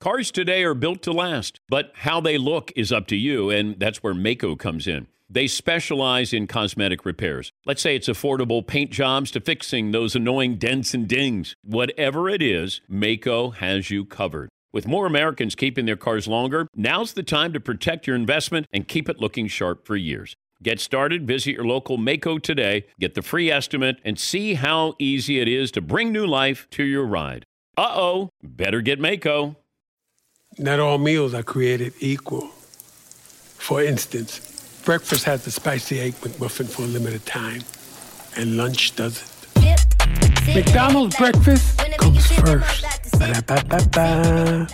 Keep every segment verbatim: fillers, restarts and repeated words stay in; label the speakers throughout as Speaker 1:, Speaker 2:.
Speaker 1: Cars today are built to last, but how they look is up to you, and that's where Maaco comes in. They specialize in cosmetic repairs. Let's say it's affordable paint jobs to fixing those annoying dents and dings. Whatever it is, Maaco has you covered. With more Americans keeping their cars longer, now's the time to protect your investment and keep it looking sharp for years. Get started, visit your local Maaco today, get the free estimate, and see how easy it is to bring new life to your ride. Uh-oh, better get Maaco.
Speaker 2: Not all meals are created equal. For instance, breakfast has the spicy egg McMuffin for a limited time, and lunch doesn't. McDonald's breakfast comes first. Ba-da-ba-ba-ba.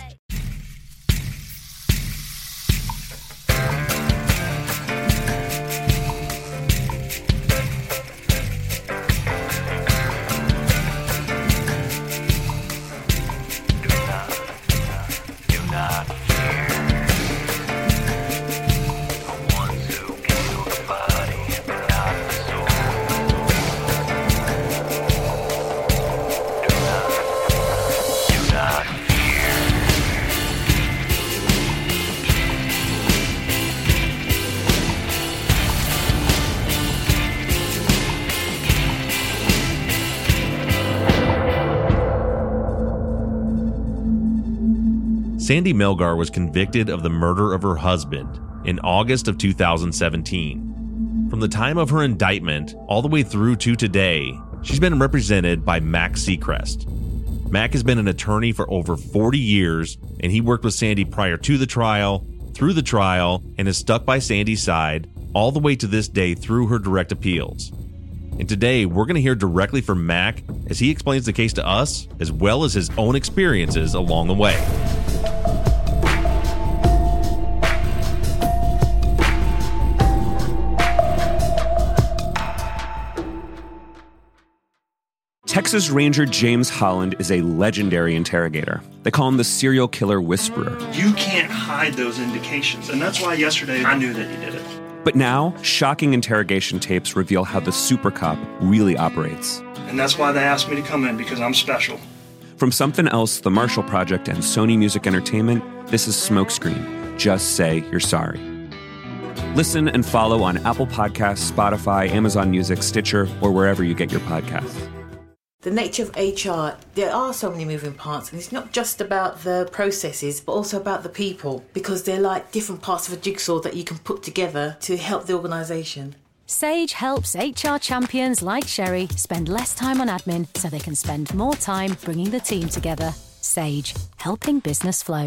Speaker 3: Sandy Melgar was convicted of the murder of her husband in August of two thousand seventeen. From the time of her indictment all the way through to today, she's been represented by Mac Seacrest. Mac has been an attorney for over forty years, and he worked with Sandy prior to the trial, through the trial, and has stuck by Sandy's side all the way to this day through her direct appeals. And today, we're going to hear directly from Mac as he explains the case to us, as well as his own experiences along the way.
Speaker 4: Texas Ranger James Holland is a legendary interrogator. They call him the serial killer whisperer.
Speaker 5: You can't hide those indications, and that's why yesterday I knew that you did it.
Speaker 4: But now, shocking interrogation tapes reveal how the super cop really operates.
Speaker 5: And that's why they asked me to come in, because I'm special.
Speaker 4: From Something Else, The Marshall Project, and Sony Music Entertainment, this is Smokescreen. Just say you're sorry. Listen and follow on Apple Podcasts, Spotify, Amazon Music, Stitcher, or wherever you get your podcasts.
Speaker 6: The nature of H R, there are so many moving parts, and it's not just about the processes, but also about the people, because they're like different parts of a jigsaw that you can put together to help the organisation.
Speaker 7: Sage helps H R champions like Sherry spend less time on admin so they can spend more time bringing the team together. Sage, helping business flow.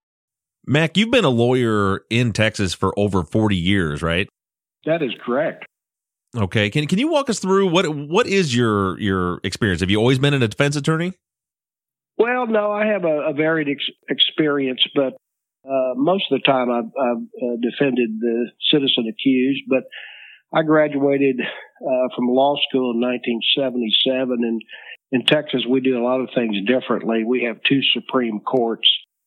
Speaker 3: Mac, you've been a lawyer in Texas for over forty years, right?
Speaker 8: That is correct.
Speaker 3: Okay. Can can you walk us through what what is your your experience? Have you always been a defense attorney?
Speaker 8: Well, no, I have a, a varied ex- experience, but uh, most of the time I've, I've uh, defended the citizen accused. But I graduated uh, from law school in nineteen seventy-seven, and in Texas we do a lot of things differently. We have two Supreme Courts,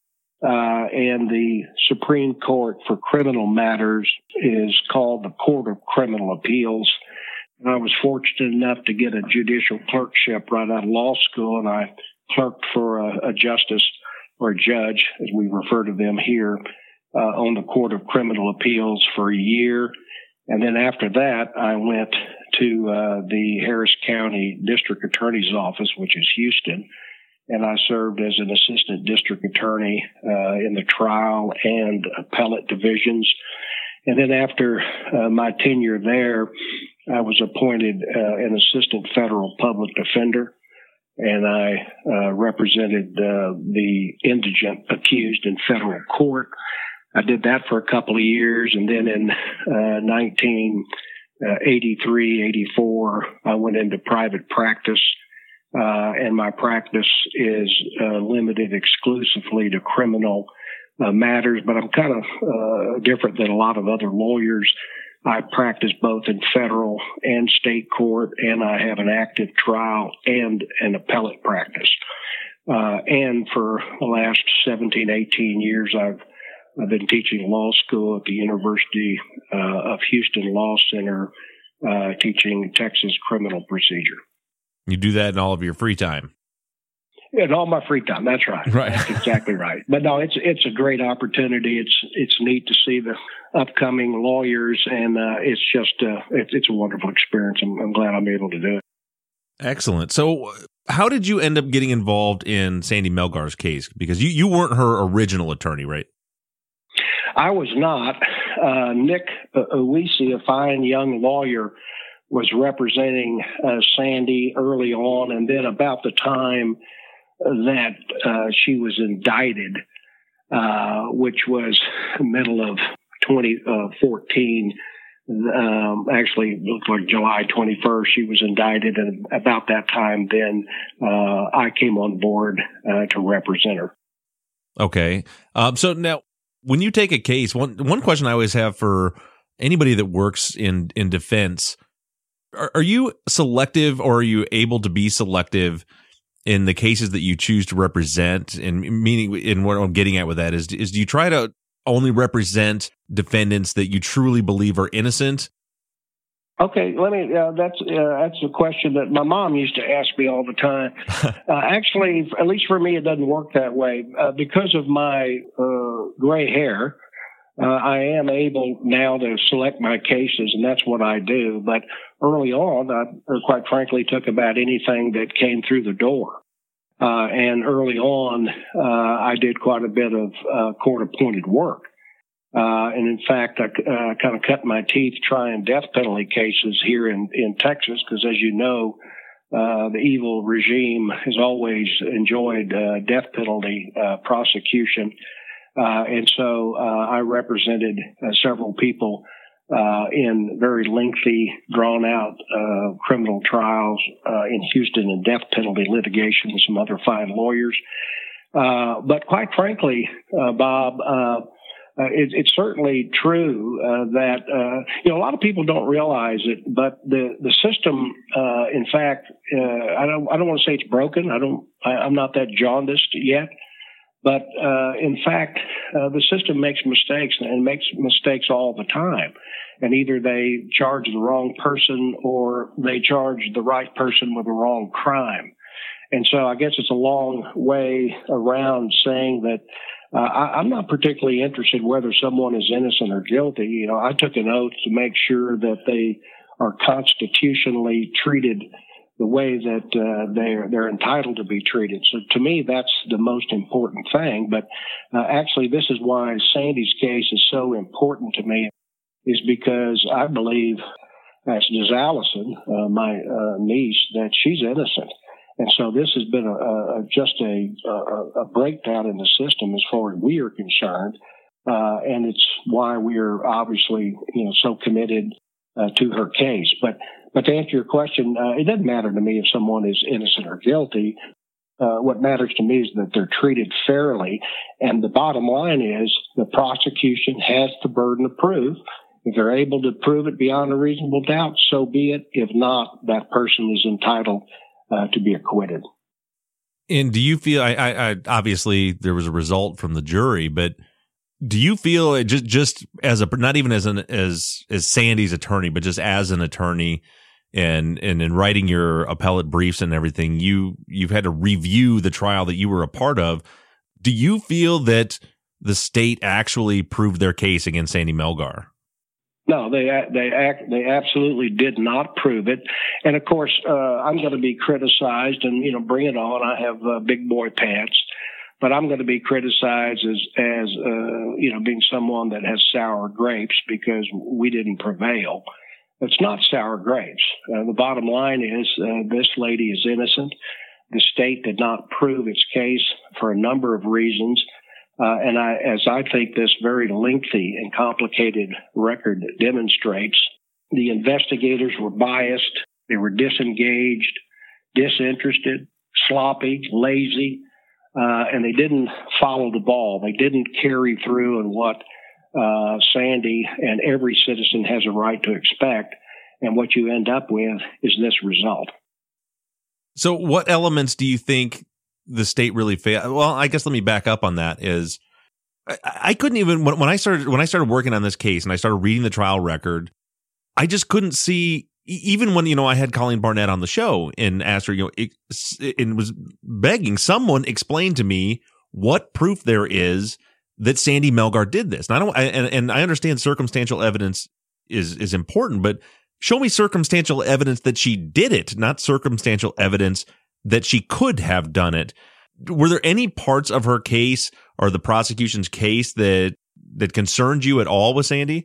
Speaker 8: uh, and the Supreme Court for criminal matters is called the Court of Criminal Appeals. And I was fortunate enough to get a judicial clerkship right out of law school, and I clerked for a, a justice or a judge, as we refer to them here, uh, on the Court of Criminal Appeals for a year. And then after that, I went to uh, the Harris County District Attorney's Office, which is Houston, and I served as an assistant district attorney uh, in the trial and appellate divisions. And then after uh, my tenure there, I was appointed uh, an assistant federal public defender, and I uh, represented uh, the indigent accused in federal court. I did that for a couple of years, and then in uh, nineteen eighty-three, eighty-four, I went into private practice, uh, and my practice is uh, limited exclusively to criminal uh, matters, but I'm kind of uh, different than a lot of other lawyers. I practice both in federal and state court, and I have an active trial and an appellate practice. Uh, and for the last seventeen, eighteen years, I've I've been teaching law school at the University uh, of Houston Law Center, uh, teaching Texas criminal procedure.
Speaker 3: You do that in all of your free time?
Speaker 8: In all my free time. That's right.
Speaker 3: Right.
Speaker 8: That's exactly right. But no, it's it's a great opportunity. It's it's neat to see the upcoming lawyers, and uh, it's just uh, it's it's a wonderful experience. I'm, I'm glad I'm able to do it.
Speaker 3: Excellent. So, how did you end up getting involved in Sandy Melgar's case? Because you you weren't her original attorney, right?
Speaker 8: I was not. Uh, Nick Uwisi, a fine young lawyer, was representing uh, Sandy early on, and then about the time that uh, she was indicted, uh, which was middle of twenty fourteen. Um, actually, it looked like July twenty-first, she was indicted. And about that time, then uh, I came on board uh, to represent her.
Speaker 3: Okay. Um, so now, when you take a case, one one question I always have for anybody that works in, in defense, are, are you selective, or are you able to be selective in the cases that you choose to represent? And meaning, in what I'm getting at with that is, is do you try to only represent defendants that you truly believe are innocent?
Speaker 8: Okay, let me. Uh, that's uh, that's a question that my mom used to ask me all the time. uh, actually, at least for me, it doesn't work that way uh, because of my uh, gray hair. Uh, I am able now to select my cases, and that's what I do. But early on, I, quite frankly, took about anything that came through the door. Uh, and early on, uh, I did quite a bit of uh, court-appointed work. Uh, and in fact, I uh, kind of cut my teeth trying death penalty cases here in, in Texas, because as you know, uh, the evil regime has always enjoyed uh, death penalty uh, prosecution. Uh, and so uh, I represented uh, several people uh, in very lengthy, drawn-out uh, criminal trials uh, in Houston and death penalty litigation with some other fine lawyers. Uh, but quite frankly, uh, Bob, uh, uh, it, it's certainly true uh, that uh, you know a lot of people don't realize it, but the the system, uh, in fact, uh, I don't I don't want to say it's broken. I don't. I, I'm not that jaundiced yet. But, uh, in fact, uh, the system makes mistakes and makes mistakes all the time. And either they charge the wrong person or they charge the right person with the wrong crime. And so I guess it's a long way around saying that uh, I, I'm not particularly interested whether someone is innocent or guilty. You know, I took an oath to make sure that they are constitutionally treated the way that uh, they're they're entitled to be treated. So to me, that's the most important thing. But uh, actually, this is why Sandy's case is so important to me, is because I believe, as does Allison, uh, my uh, niece, that she's innocent. And so this has been a, a, just a, a, a breakdown in the system as far as we are concerned. Uh, and it's why we are obviously, you know, so committed uh, to her case. But But to answer your question, uh, it doesn't matter to me if someone is innocent or guilty. Uh, what matters to me is that they're treated fairly. And the bottom line is the prosecution has the burden of proof. If they're able to prove it beyond a reasonable doubt, so be it. If not, that person is entitled uh, to be acquitted.
Speaker 3: And do you feel, I, I, I obviously there was a result from the jury, but do you feel just, just as a, not even as an, as, as Sandy's attorney, but just as an attorney, and, and in writing your appellate briefs and everything, you, you've had to review the trial that you were a part of. Do you feel that the state actually proved their case against Sandy Melgar?
Speaker 8: No, they they act, they absolutely did not prove it. And of course, uh, I'm going to be criticized, and you know, bring it on. I have uh, big boy pants, but I'm going to be criticized as as uh, you know, being someone that has sour grapes because we didn't prevail. It's not sour grapes. Uh, the bottom line is uh, this lady is innocent. The state did not prove its case for a number of reasons. Uh, and I, as I think this very lengthy and complicated record demonstrates, the investigators were biased, they were disengaged, disinterested, sloppy, lazy, uh, and they didn't follow the ball. They didn't carry through in what uh, Sandy and every citizen has a right to expect. And what you end up with is this result.
Speaker 3: So what elements do you think the state really failed? Well, I guess let me back up on that. Is I, I couldn't even, when, when I started, when I started working on this case and I started reading the trial record, I just couldn't see even when, you know, I had Colleen Barnett on the show and asked her, you know, it, and was begging someone explain to me what proof there is that Sandy Melgar did this. And I don't, I, and, and I understand circumstantial evidence is, is important, but show me circumstantial evidence that she did it, not circumstantial evidence that she could have done it. Were there any parts of her case or the prosecution's case that, that concerned you at all with Sandy?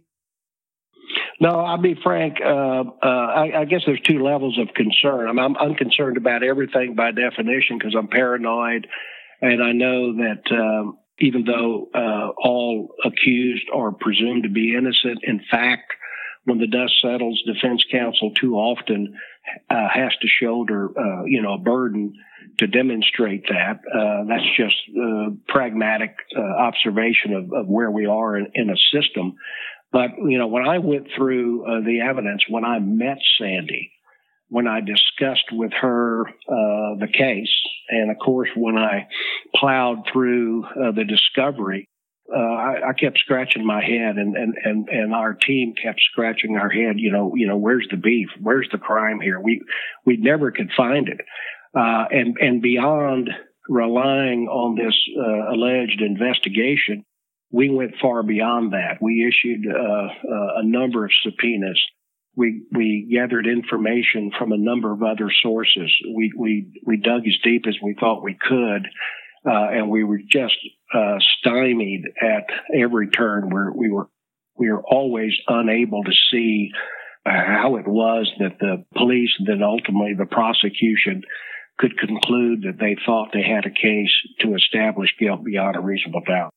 Speaker 8: No, I'll be frank. Uh, uh, I, I guess there's two levels of concern. I'm, I'm unconcerned about everything by definition because I'm paranoid, and I know that um, even though uh, all accused are presumed to be innocent, in fact, when the dust settles, defense counsel too often uh, has to shoulder, uh, you know, a burden to demonstrate that. Uh, that's just uh, pragmatic uh, observation of, of where we are in, in a system. But, you know, when I went through uh, the evidence, when I met Sandy, when I discussed with her uh, the case, and of course, when I plowed through uh, the discovery, uh, I, I kept scratching my head, and, and, and, and our team kept scratching our head. You know, you know, where's the beef? Where's the crime here? We we never could find it, uh, and and beyond relying on this uh, alleged investigation, we went far beyond that. We issued uh, uh, a number of subpoenas. We we gathered information from a number of other sources. We we we dug as deep as we thought we could, uh, and we were just uh, stymied at every turn. Where we were we were always unable to see uh, how it was that the police, and then ultimately the prosecution, could conclude that they thought they had a case to establish guilt beyond a reasonable doubt.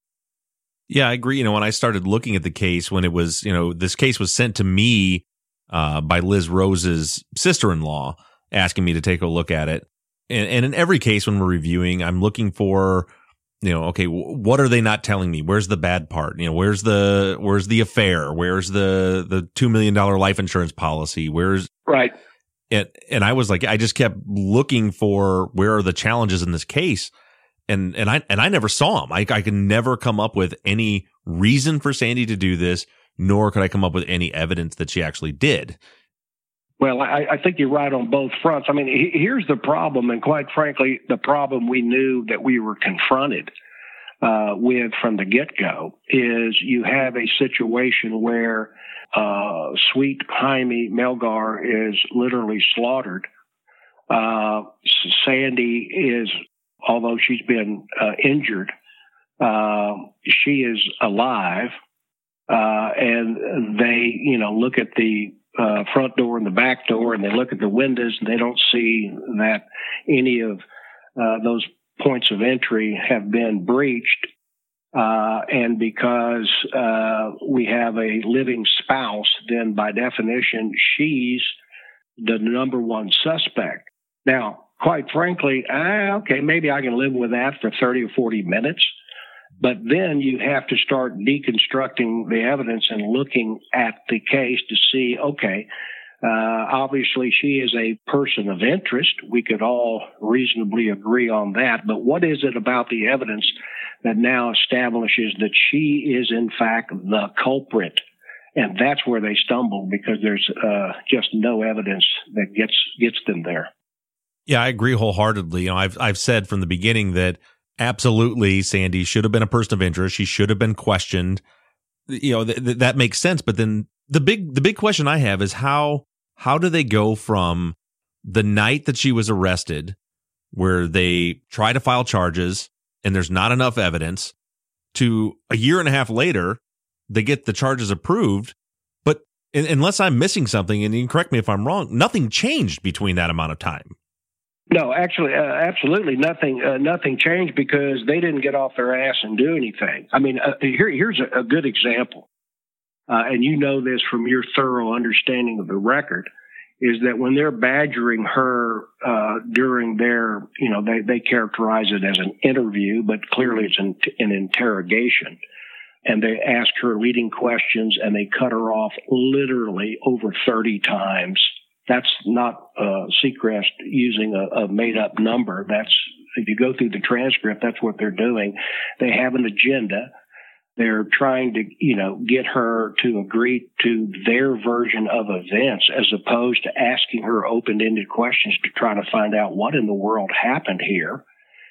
Speaker 3: Yeah, I agree. You know, when I started looking at the case, when it was, you know, this case was sent to me uh, by Liz Rose's sister-in-law, asking me to take a look at it. And, and in every case when we're reviewing, I'm looking for, you know, okay, what are they not telling me? Where's the bad part? You know, where's the where's the affair? Where's the the two million dollars life insurance policy? Where's
Speaker 8: right?
Speaker 3: And and I was like, I just kept looking for where are the challenges in this case. And and I and I never saw them. I I could never come up with any reason for Sandy to do this, nor could I come up with any evidence that she actually did.
Speaker 8: Well, I, I think you're right on both fronts. I mean, he, here's the problem, and quite frankly, the problem we knew that we were confronted uh, with from the get-go is you have a situation where uh, sweet Jaime Melgar is literally slaughtered. Uh, Sandy is, although she's been uh, injured, uh, she is alive, uh, and they, you know, look at the uh, front door and the back door, and they look at the windows, and they don't see that any of uh, those points of entry have been breached. Uh, and because uh, we have a living spouse, then by definition, she's the number one suspect. Now, quite frankly, ah, okay, maybe I can live with that for thirty or forty minutes. But then you have to start deconstructing the evidence and looking at the case to see, okay, uh, obviously she is a person of interest. We could all reasonably agree on that. But what is it about the evidence that now establishes that she is, in fact, the culprit? And that's where they stumble, because there's uh, just no evidence that gets gets them there.
Speaker 3: Yeah, I agree wholeheartedly. You know, I've I've said from the beginning that absolutely Sandy should have been a person of interest. She should have been questioned. You know, th- th- that makes sense. But then the big the big question I have is how how do they go from the night that she was arrested, where they try to file charges and there's not enough evidence, to a year and a half later, they get the charges approved. But in, unless I'm missing something, and you can correct me if I'm wrong, nothing changed between that amount of time.
Speaker 8: No, actually, uh, absolutely nothing. Uh, nothing changed because they didn't get off their ass and do anything. I mean, uh, here, here's a, a good example, uh, and you know this from your thorough understanding of the record, is that when they're badgering her uh, during their, you know, they, they characterize it as an interview, but clearly it's an, an interrogation, and they ask her leading questions, and they cut her off literally over thirty times. That's not uh, Seacrest using a, a made-up number. That's, if you go through the transcript, that's what they're doing. They have an agenda. They're trying to, you know, get her to agree to their version of events as opposed to asking her open-ended questions to try to find out what in the world happened here.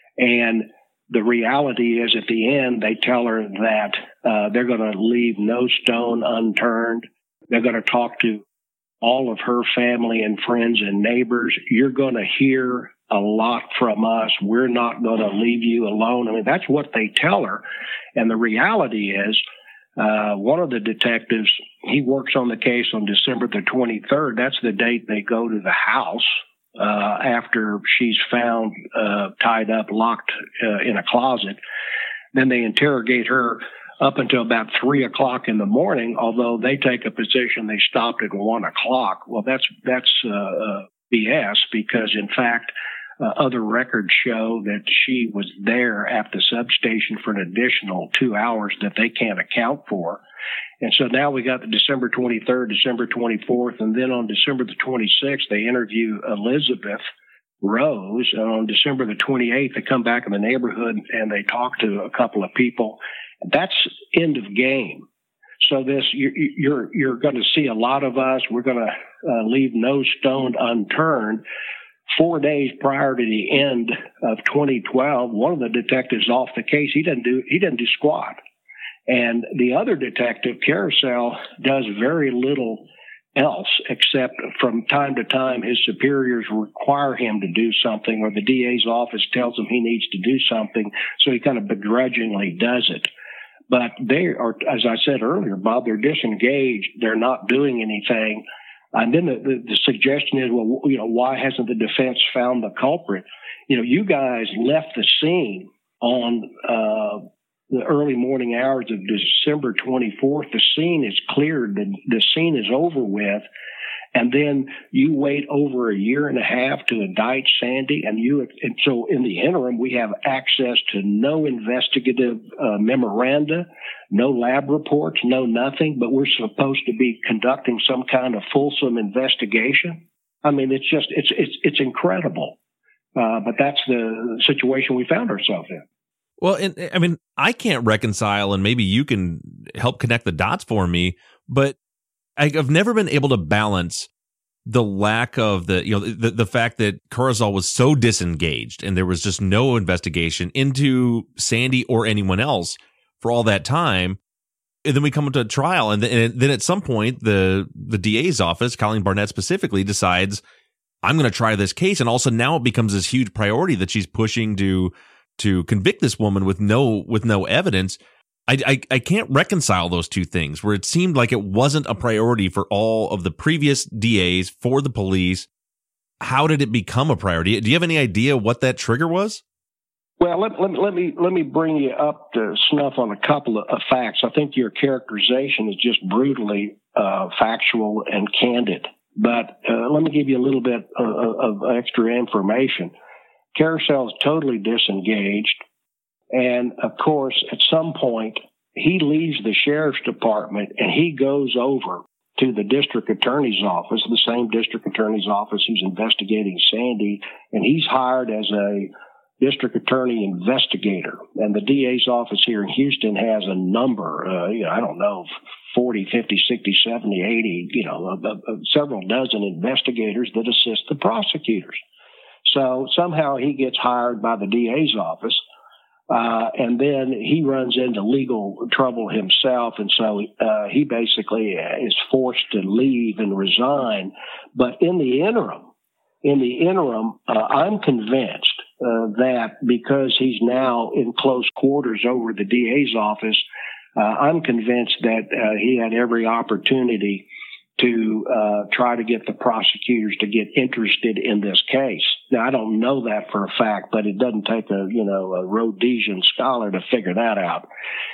Speaker 8: And the reality is at the end, they tell her that uh, they're going to leave no stone unturned. They're going to talk to all of her family and friends and neighbors. You're going to hear a lot from us. We're not going to leave you alone. I mean, that's what they tell her. And the reality is, uh, one of the detectives, he works on the case on December the twenty-third. That's the date they go to the house uh, after she's found uh, tied up, locked uh, in a closet. Then they interrogate her up until about three o'clock in the morning, although they take a position they stopped at one o'clock. Well, that's that's uh, uh, B S, because, in fact, uh, other records show that she was there at the substation for an additional two hours that they can't account for. And so now we got the December twenty-third, December twenty-fourth, and then on December the twenty-sixth, they interview Elizabeth Rose. And on December the twenty-eighth, they come back in the neighborhood and they talk to a couple of people. That's end of game. So this, you're, you're, you're going to see a lot of us. We're going to uh, leave no stone unturned. Four days prior to the end of twenty twelve, one of the detectives off the case. He didn't do, he didn't do squat. And the other detective, Carousel, does very little else except from time to time his superiors require him to do something, or the D A's office tells him he needs to do something. So he kind of begrudgingly does it. But they are, as I said earlier, Bob, they're disengaged. They're not doing anything. And then the, the, the suggestion is, well, you know, why hasn't the defense found the culprit? You know, you guys left the scene on uh, the early morning hours of December twenty-fourth. The scene is cleared. The, the scene is over with. And then you wait over a year and a half to indict Sandy. And you, and so in the interim, we have access to no investigative uh, memoranda, no lab reports, no nothing, but we're supposed to be conducting some kind of fulsome investigation. I mean, it's just, it's, it's, it's incredible. Uh, but that's the situation we found ourselves in.
Speaker 3: Well, and I mean, I can't reconcile, and maybe you can help connect the dots for me, but I've never been able to balance the lack of the, you know, the, the fact that Carousel was so disengaged and there was just no investigation into Sandy or anyone else for all that time. And then we come to a trial, and then, and then at some point, the the D A's office, Colleen Barnett specifically, decides, I'm going to try this case. And also now it becomes this huge priority that she's pushing to to convict this woman with no with no evidence. I, I, I can't reconcile those two things, where it seemed like it wasn't a priority for all of the previous D As, for the police. How did it become a priority? Do you have any idea what that trigger was?
Speaker 8: Well, let, let, let me let me bring you up to snuff on a couple of, of facts. I think your characterization is just brutally uh, factual and candid. But uh, let me give you a little bit of, of extra information. Carousel is totally disengaged. And, of course, at some point, he leaves the sheriff's department and he goes over to the district attorney's office, the same district attorney's office who's investigating Sandy, and he's hired as a district attorney investigator. And the D A's office here in Houston has a number, uh, you know, I don't know, forty, fifty, sixty, seventy, eighty, you know, uh, uh, several dozen investigators that assist the prosecutors. So somehow he gets hired by the D A's office. Uh, and then he runs into legal trouble himself, and so uh, he basically is forced to leave and resign. But in the interim, in the interim, uh, I'm convinced uh, that because he's now in close quarters over the D A's office, uh, I'm convinced that uh, he had every opportunity to uh, try to get the prosecutors to get interested in this case. Now, I don't know that for a fact, but it doesn't take a, you know, a Rhodesian scholar to figure that out.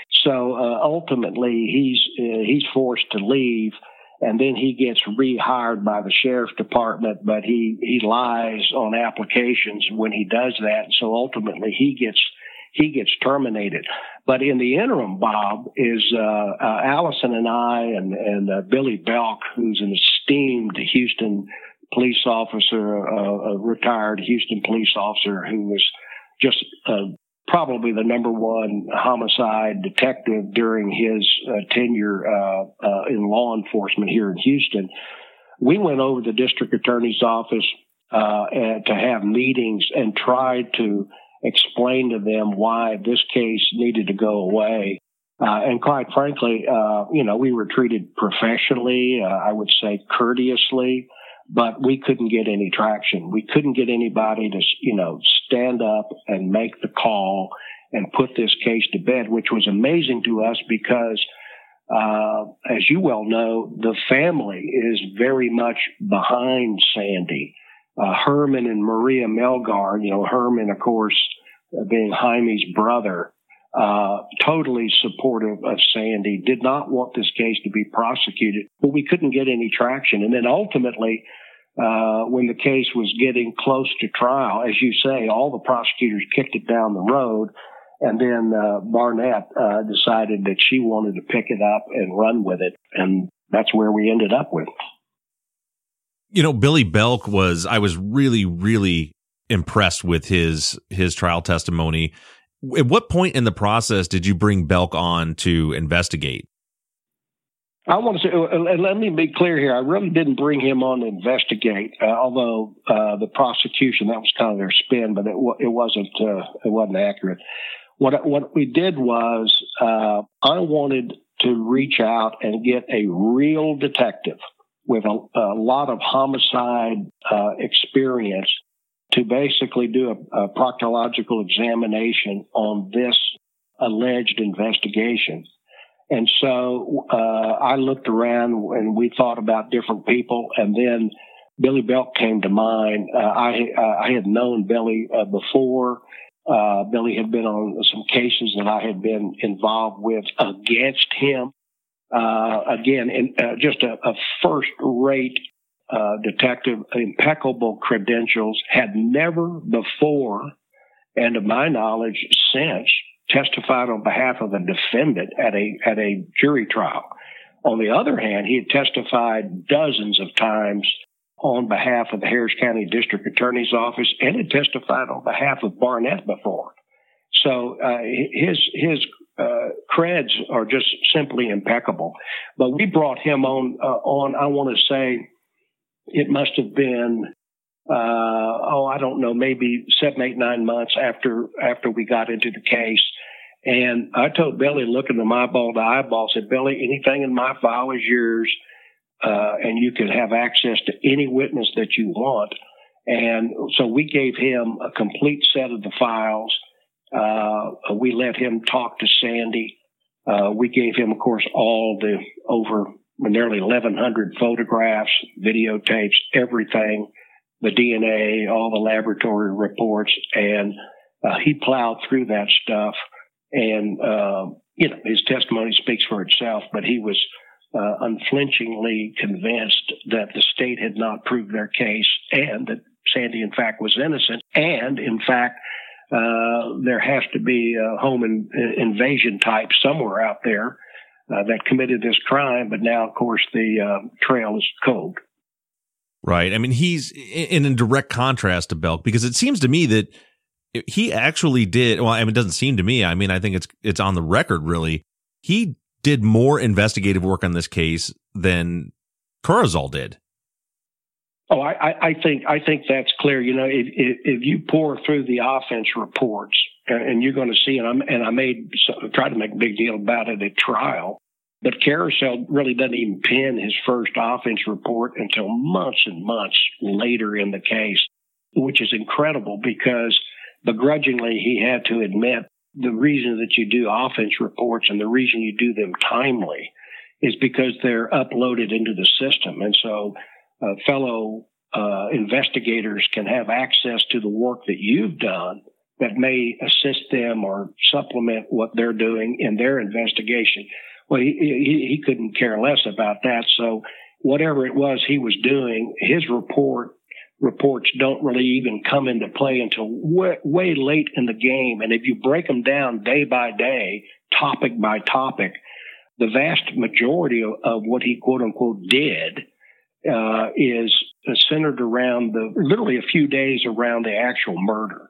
Speaker 8: So uh, ultimately, he's uh, he's forced to leave, and then he gets rehired by the sheriff's department, but he, he lies on applications when he does that. So ultimately, he gets he gets terminated. But in the interim, Bob, is uh, uh, Allison and I and, and uh, Billy Belk, who's an esteemed Houston police officer, uh, a retired Houston police officer who was just a probably the number one homicide detective during his uh, tenure uh, uh, in law enforcement here in Houston. We went over to the district attorney's office uh, and to have meetings and tried to explain to them why this case needed to go away. Uh, and quite frankly, uh, you know, we were treated professionally, uh, I would say courteously, but we couldn't get any traction. We couldn't get anybody to, you know, stand up and make the call and put this case to bed, which was amazing to us because, uh, as you well know, the family is very much behind Sandy. Uh, Herman and Maria Melgar, you know, Herman, of course, being Jaime's brother, uh, totally supportive of Sandy, did not want this case to be prosecuted, but we couldn't get any traction. And then ultimately, uh, when the case was getting close to trial, as you say, all the prosecutors kicked it down the road. And then, uh, Barnett, uh, decided that she wanted to pick it up and run with it. And that's where we ended up with.
Speaker 3: You know, Billy Belk was, I was really, really impressed with his, his trial testimony. At what point in the process did you bring Belk on to investigate?
Speaker 8: I want to say, and let me be clear here. I really didn't bring him on to investigate, uh, although uh, the prosecution, that was kind of their spin, but it, it wasn't uh, it wasn't accurate. What what we did was uh, I wanted to reach out and get a real detective with a, a lot of homicide uh, experience to basically do a, a proctological examination on this alleged investigation. And so uh, I looked around and we thought about different people, and then Billy Belk came to mind. Uh, I uh, I had known Billy uh, before. Uh, Billy had been on some cases that I had been involved with against him. Uh, again, in, uh, just a, a first-rate uh, detective, impeccable credentials, had never before, and to my knowledge, since, testified on behalf of a defendant at a at a jury trial. On the other hand, he had testified dozens of times on behalf of the Harris County District Attorney's Office and had testified on behalf of Barnett before. So uh, his his uh, creds are just simply impeccable. But we brought him on uh, on. I want to say it must have been. Uh, oh, I don't know, maybe seven, eight, nine months after after we got into the case. And I told Billy, looking at my eyeball to eyeball, said, Billy, anything in my file is yours, uh, and you can have access to any witness that you want. And so we gave him a complete set of the files. Uh, we let him talk to Sandy. Uh, we gave him, of course, all the over nearly eleven hundred photographs, videotapes, everything. The D N A, all the laboratory reports, and uh, he plowed through that stuff. And, uh, you know, his testimony speaks for itself, but he was uh, unflinchingly convinced that the state had not proved their case and that Sandy, in fact, was innocent. And, in fact, uh, there has to be a home in, invasion type somewhere out there uh, that committed this crime. But now, of course, the uh, trail is cold.
Speaker 3: Right. I mean, he's in a direct contrast to Belk, because it seems to me that he actually did. Well, I mean, it doesn't seem to me. I mean, I think it's it's on the record, really. He did more investigative work on this case than Kurzweil did.
Speaker 8: Oh, I, I think I think that's clear. You know, if, if, if you pour through the offense reports, and, and you're going to see, and, I'm, and I made tried to make a big deal about it at trial. But Carousel really doesn't even pen his first offense report until months and months later in the case, which is incredible because begrudgingly he had to admit the reason that you do offense reports and the reason you do them timely is because they're uploaded into the system. And so uh, fellow uh, investigators can have access to the work that you've done that may assist them or supplement what they're doing in their investigation. Well, he, he, he couldn't care less about that. So whatever it was he was doing, his report reports don't really even come into play until way, way late in the game. And if you break them down day by day, topic by topic, the vast majority of, of what he quote unquote did uh, is centered around the literally a few days around the actual murder.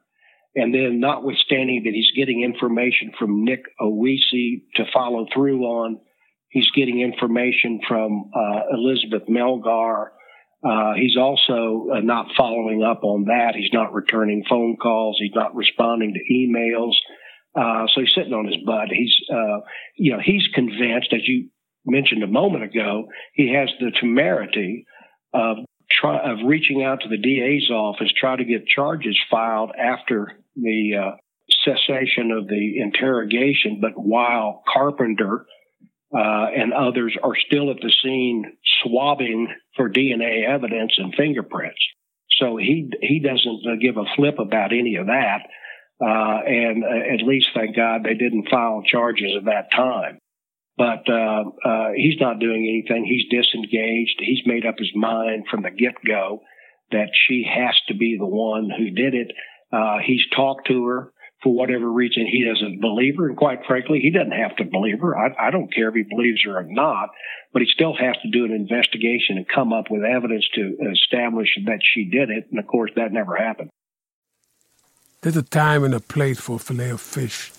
Speaker 8: And then notwithstanding that he's getting information from Nick Owisi to follow through on, he's getting information from uh, Elizabeth Melgar. Uh, he's also uh, not following up on that. He's not returning phone calls. He's not responding to emails. Uh, so he's sitting on his butt. He's, uh, you know, he's convinced, as you mentioned a moment ago, he has the temerity of try, of reaching out to the D A's office, try to get charges filed after the uh, cessation of the interrogation, but while Carpenter uh, and others are still at the scene swabbing for D N A evidence and fingerprints. So he he doesn't uh, give a flip about any of that. Uh, and uh, at least, thank God, they didn't file charges at that time. But uh, uh, he's not doing anything. He's disengaged. He's made up his mind from the get-go that she has to be the one who did it. Uh, he's talked to her. For whatever reason, he doesn't believe her. And quite frankly, he doesn't have to believe her. I, I don't care if he believes her or not, but he still has to do an investigation and come up with evidence to establish that she did it. And, of course, that never happened.
Speaker 2: There's a time and a place for filet of fish.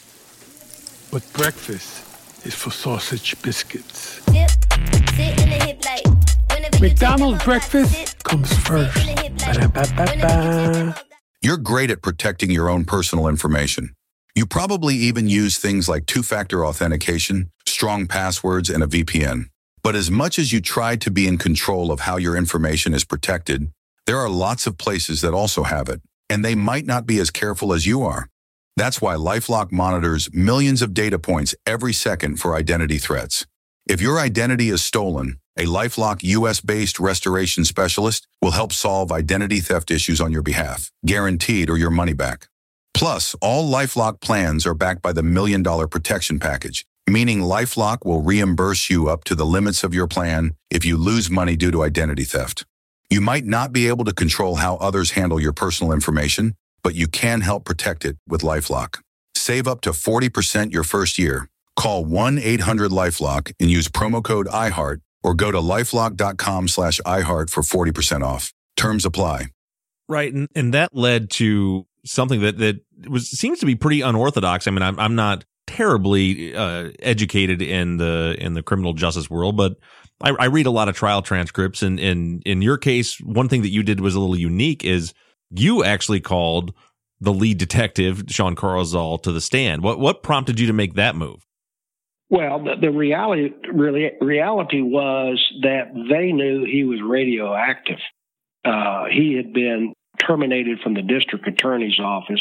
Speaker 2: But breakfast is for sausage biscuits. Dip, sit in the hip like, McDonald's breakfast comes first. Ba-da-ba-ba-ba.
Speaker 9: You're great at protecting your own personal information. You probably even use things like two-factor authentication, strong passwords, and a V P N. But as much as you try to be in control of how your information is protected, there are lots of places that also have it, and they might not be as careful as you are. That's why LifeLock monitors millions of data points every second for identity threats. If your identity is stolen, a LifeLock U S-based restoration specialist will help solve identity theft issues on your behalf, guaranteed or your money back. Plus, all LifeLock plans are backed by the Million Dollar Protection Package, meaning LifeLock will reimburse you up to the limits of your plan if you lose money due to identity theft. You might not be able to control how others handle your personal information, but you can help protect it with LifeLock. Save up to forty percent your first year. Call one eight hundred LifeLock and use promo code iHeart or go to lifelock.com slash iHeart for forty percent off. Terms apply.
Speaker 3: Right. And, and that led to something that, that was seems to be pretty unorthodox. I mean, I'm, I'm not terribly uh, educated in the in the criminal justice world, but I, I read a lot of trial transcripts. And, and in your case, one thing that you did was a little unique is you actually called the lead detective, Sean Carlzal, to the stand. What what prompted you to make that move?
Speaker 8: Well, the, the reality really reality was that they knew he was radioactive. Uh, he had been terminated from the district attorney's office,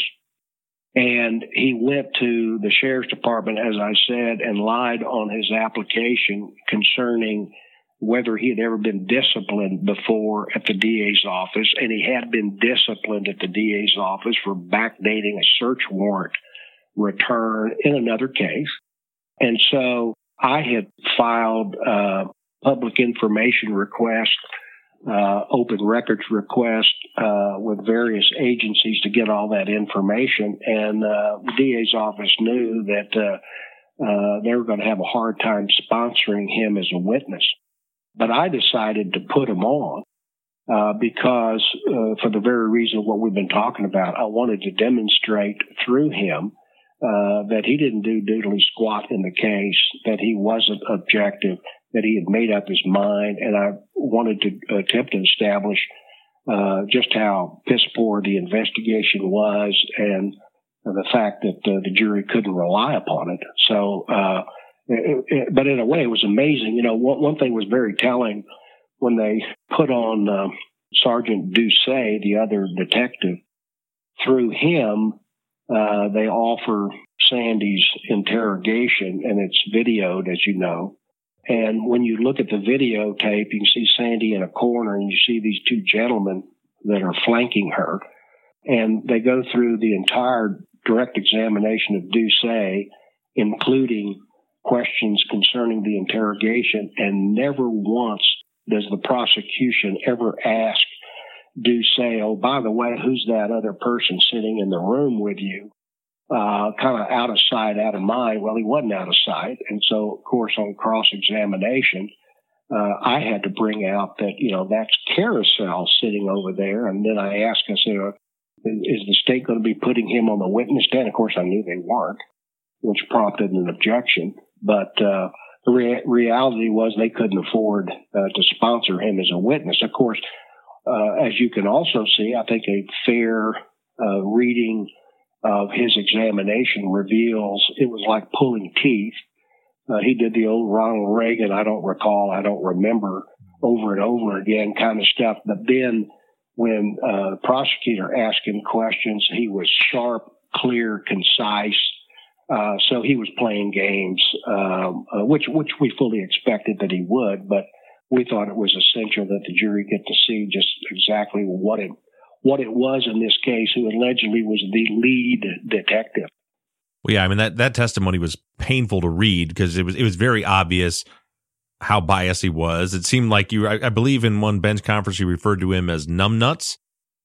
Speaker 8: and he went to the sheriff's department, as I said, and lied on his application concerning whether he had ever been disciplined before at the D A's office, and he had been disciplined at the D A's office for backdating a search warrant return in another case. And so I had filed a public information request, uh, open records request uh, with various agencies to get all that information. And uh, the D A's office knew that uh, uh, they were going to have a hard time sponsoring him as a witness. But I decided to put him on uh, because uh, for the very reason of what we've been talking about, I wanted to demonstrate through him Uh, that he didn't do doodly squat in the case, that he wasn't objective, that he had made up his mind. And I wanted to attempt to establish uh, just how piss poor the investigation was and the fact that uh, the jury couldn't rely upon it. So, uh, it, it, but in a way, it was amazing. You know, one, one thing was very telling when they put on uh, Sergeant Doucet, the other detective, through him. Uh, they offer Sandy's interrogation, and it's videoed, as you know. And when you look at the videotape, you can see Sandy in a corner, and you see these two gentlemen that are flanking her. And they go through the entire direct examination of Doucet, including questions concerning the interrogation, and never once does the prosecution ever ask do say, oh, by the way, who's that other person sitting in the room with you? Uh, kind of out of sight, out of mind. Well, he wasn't out of sight. And so, of course, on cross-examination, uh, I had to bring out that, you know, that's Carousel sitting over there. And then I asked, I said, is the state going to be putting him on the witness stand? Of course, I knew they weren't, which prompted an objection. But uh, the rea- reality was they couldn't afford uh, to sponsor him as a witness. Of course, uh, as you can also see, I think a fair uh, reading of his examination reveals it was like pulling teeth. Uh, he did the old Ronald Reagan, I don't recall, I don't remember, over and over again kind of stuff. But then when uh, the prosecutor asked him questions, he was sharp, clear, concise. Uh, so he was playing games, um, uh, which which we fully expected that he would. But we thought it was essential that the jury get to see just exactly what it what it was in this case, who allegedly was the lead detective.
Speaker 3: Well, yeah, I mean, that, that testimony was painful to read because it was it was very obvious how biased he was. It seemed like you, I, I believe in one bench conference, you referred to him as numbnuts.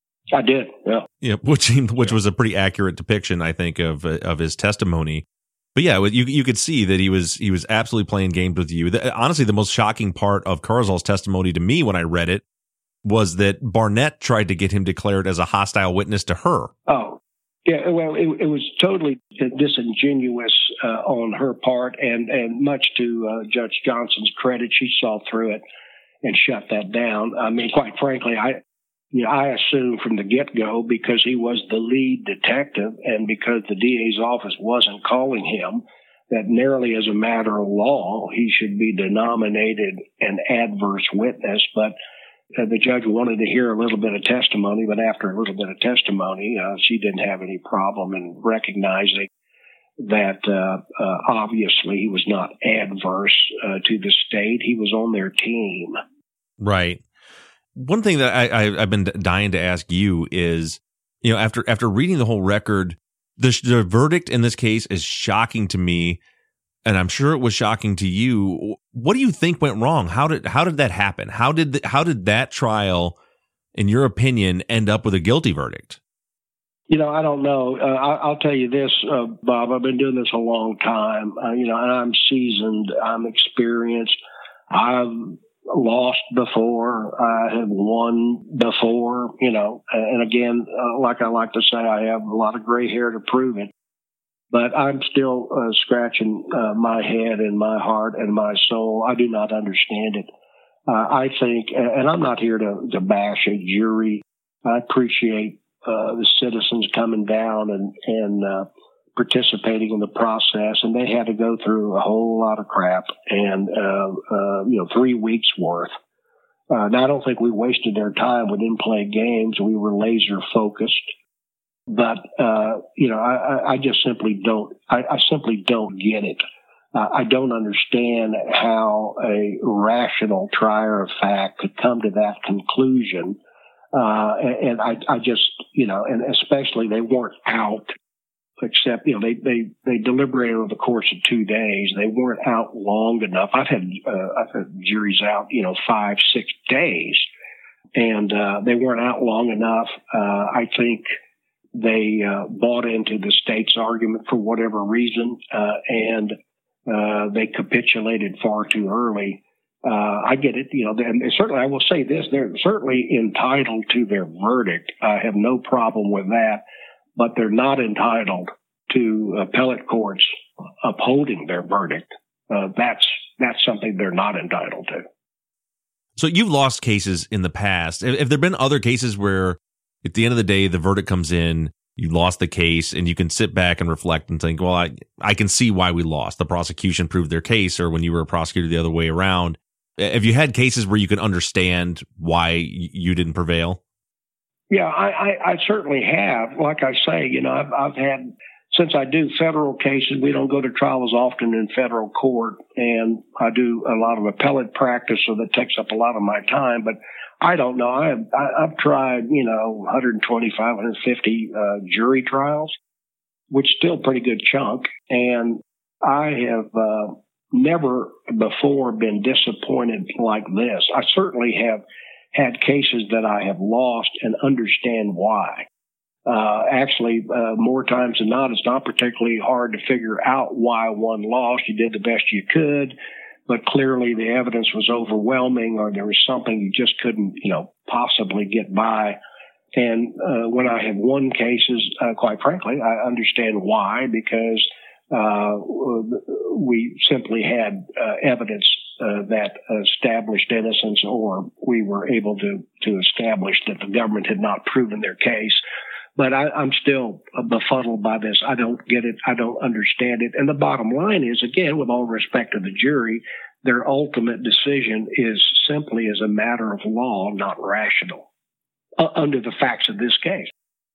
Speaker 8: I did, yeah.
Speaker 3: Yeah, which seemed, which was a pretty accurate depiction, I think, of of his testimony. But yeah, you you could see that he was he was absolutely playing games with you. The, honestly, the most shocking part of Karzal's testimony to me when I read it was that Barnett tried to get him declared as a hostile witness to her.
Speaker 8: Oh, yeah. Well, it, it was totally disingenuous uh, on her part, and and much to uh, Judge Johnson's credit, she saw through it and shut that down. I mean, quite frankly, I. You know, I assumed from the get-go, because he was the lead detective and because the D A's office wasn't calling him, that narrowly as a matter of law, he should be denominated an adverse witness. But uh, the judge wanted to hear a little bit of testimony, but after a little bit of testimony, uh, she didn't have any problem in recognizing that uh, uh, obviously he was not adverse uh, to the state. He was on their team.
Speaker 3: Right. One thing that I, I, I've been dying to ask you is, you know, after after reading the whole record, the, the verdict in this case is shocking to me, and I'm sure it was shocking to you. What do you think went wrong? How did how did that happen? How did the, how did that trial, in your opinion, end up with a guilty verdict?
Speaker 8: You know, I don't know. Uh, I, I'll tell you this, uh, Bob. I've been doing this a long time. Uh, you know, and I'm seasoned. I'm experienced. I've lost before, I have won before, you know, and again, uh, like I like to say, I have a lot of gray hair to prove it, but I'm still uh, scratching uh, my head and my heart and my soul. I do not understand it. Uh, I think, and I'm not here to, to bash a jury. I appreciate uh, the citizens coming down and, and, uh, participating in the process, and they had to go through a whole lot of crap and, uh, uh, you know, three weeks worth. Uh, now, I don't think we wasted their time. We didn't play games. We were laser focused. But, uh, you know, I, I just simply don't, I, I simply don't get it. Uh, I don't understand how a rational trier of fact could come to that conclusion. Uh, and, and I, I just, you know, and especially they weren't out. Except, you know, they, they, they deliberated over the course of two days. They weren't out long enough. I've had, uh, I've had juries out, you know, five, six days, and, uh, they weren't out long enough. Uh, I think they, uh, bought into the state's argument for whatever reason, uh, and, uh, they capitulated far too early. Uh, I get it, you know, and certainly I will say this, they're certainly entitled to their verdict. I have no problem with that. But they're not entitled to appellate courts upholding their verdict. Uh, that's that's something they're not entitled to.
Speaker 3: So you've lost cases in the past. Have there been other cases where at the end of the day, the verdict comes in, you lost the case, and you can sit back and reflect and think, well, I, I can see why we lost. The prosecution proved their case, or when you were a prosecutor the other way around. Have you had cases where you can understand why you didn't prevail?
Speaker 8: Yeah, I, I, I certainly have. Like I say, you know, I've, I've had, since I do federal cases, we don't go to trial as often in federal court, and I do a lot of appellate practice, so that takes up a lot of my time. But I don't know. I have, I, I've tried, you know, one twenty-five, one fifty uh, jury trials, which is still a pretty good chunk. And I have uh, never before been disappointed like this. I certainly have had cases that I have lost and understand why. Uh, actually, uh, more times than not, it's not particularly hard to figure out why one lost. You did the best you could, but clearly the evidence was overwhelming, or there was something you just couldn't, you know, possibly get by. And uh, when I have won cases, uh, quite frankly, I understand why, because uh, we simply had uh, evidence uh, that established innocence, or we were able to, to establish that the government had not proven their case. But I, I'm still befuddled by this. I don't get it. I don't understand it. And the bottom line is, again, with all respect to the jury, their ultimate decision is simply as a matter of law, not rational, uh, under the facts of this case.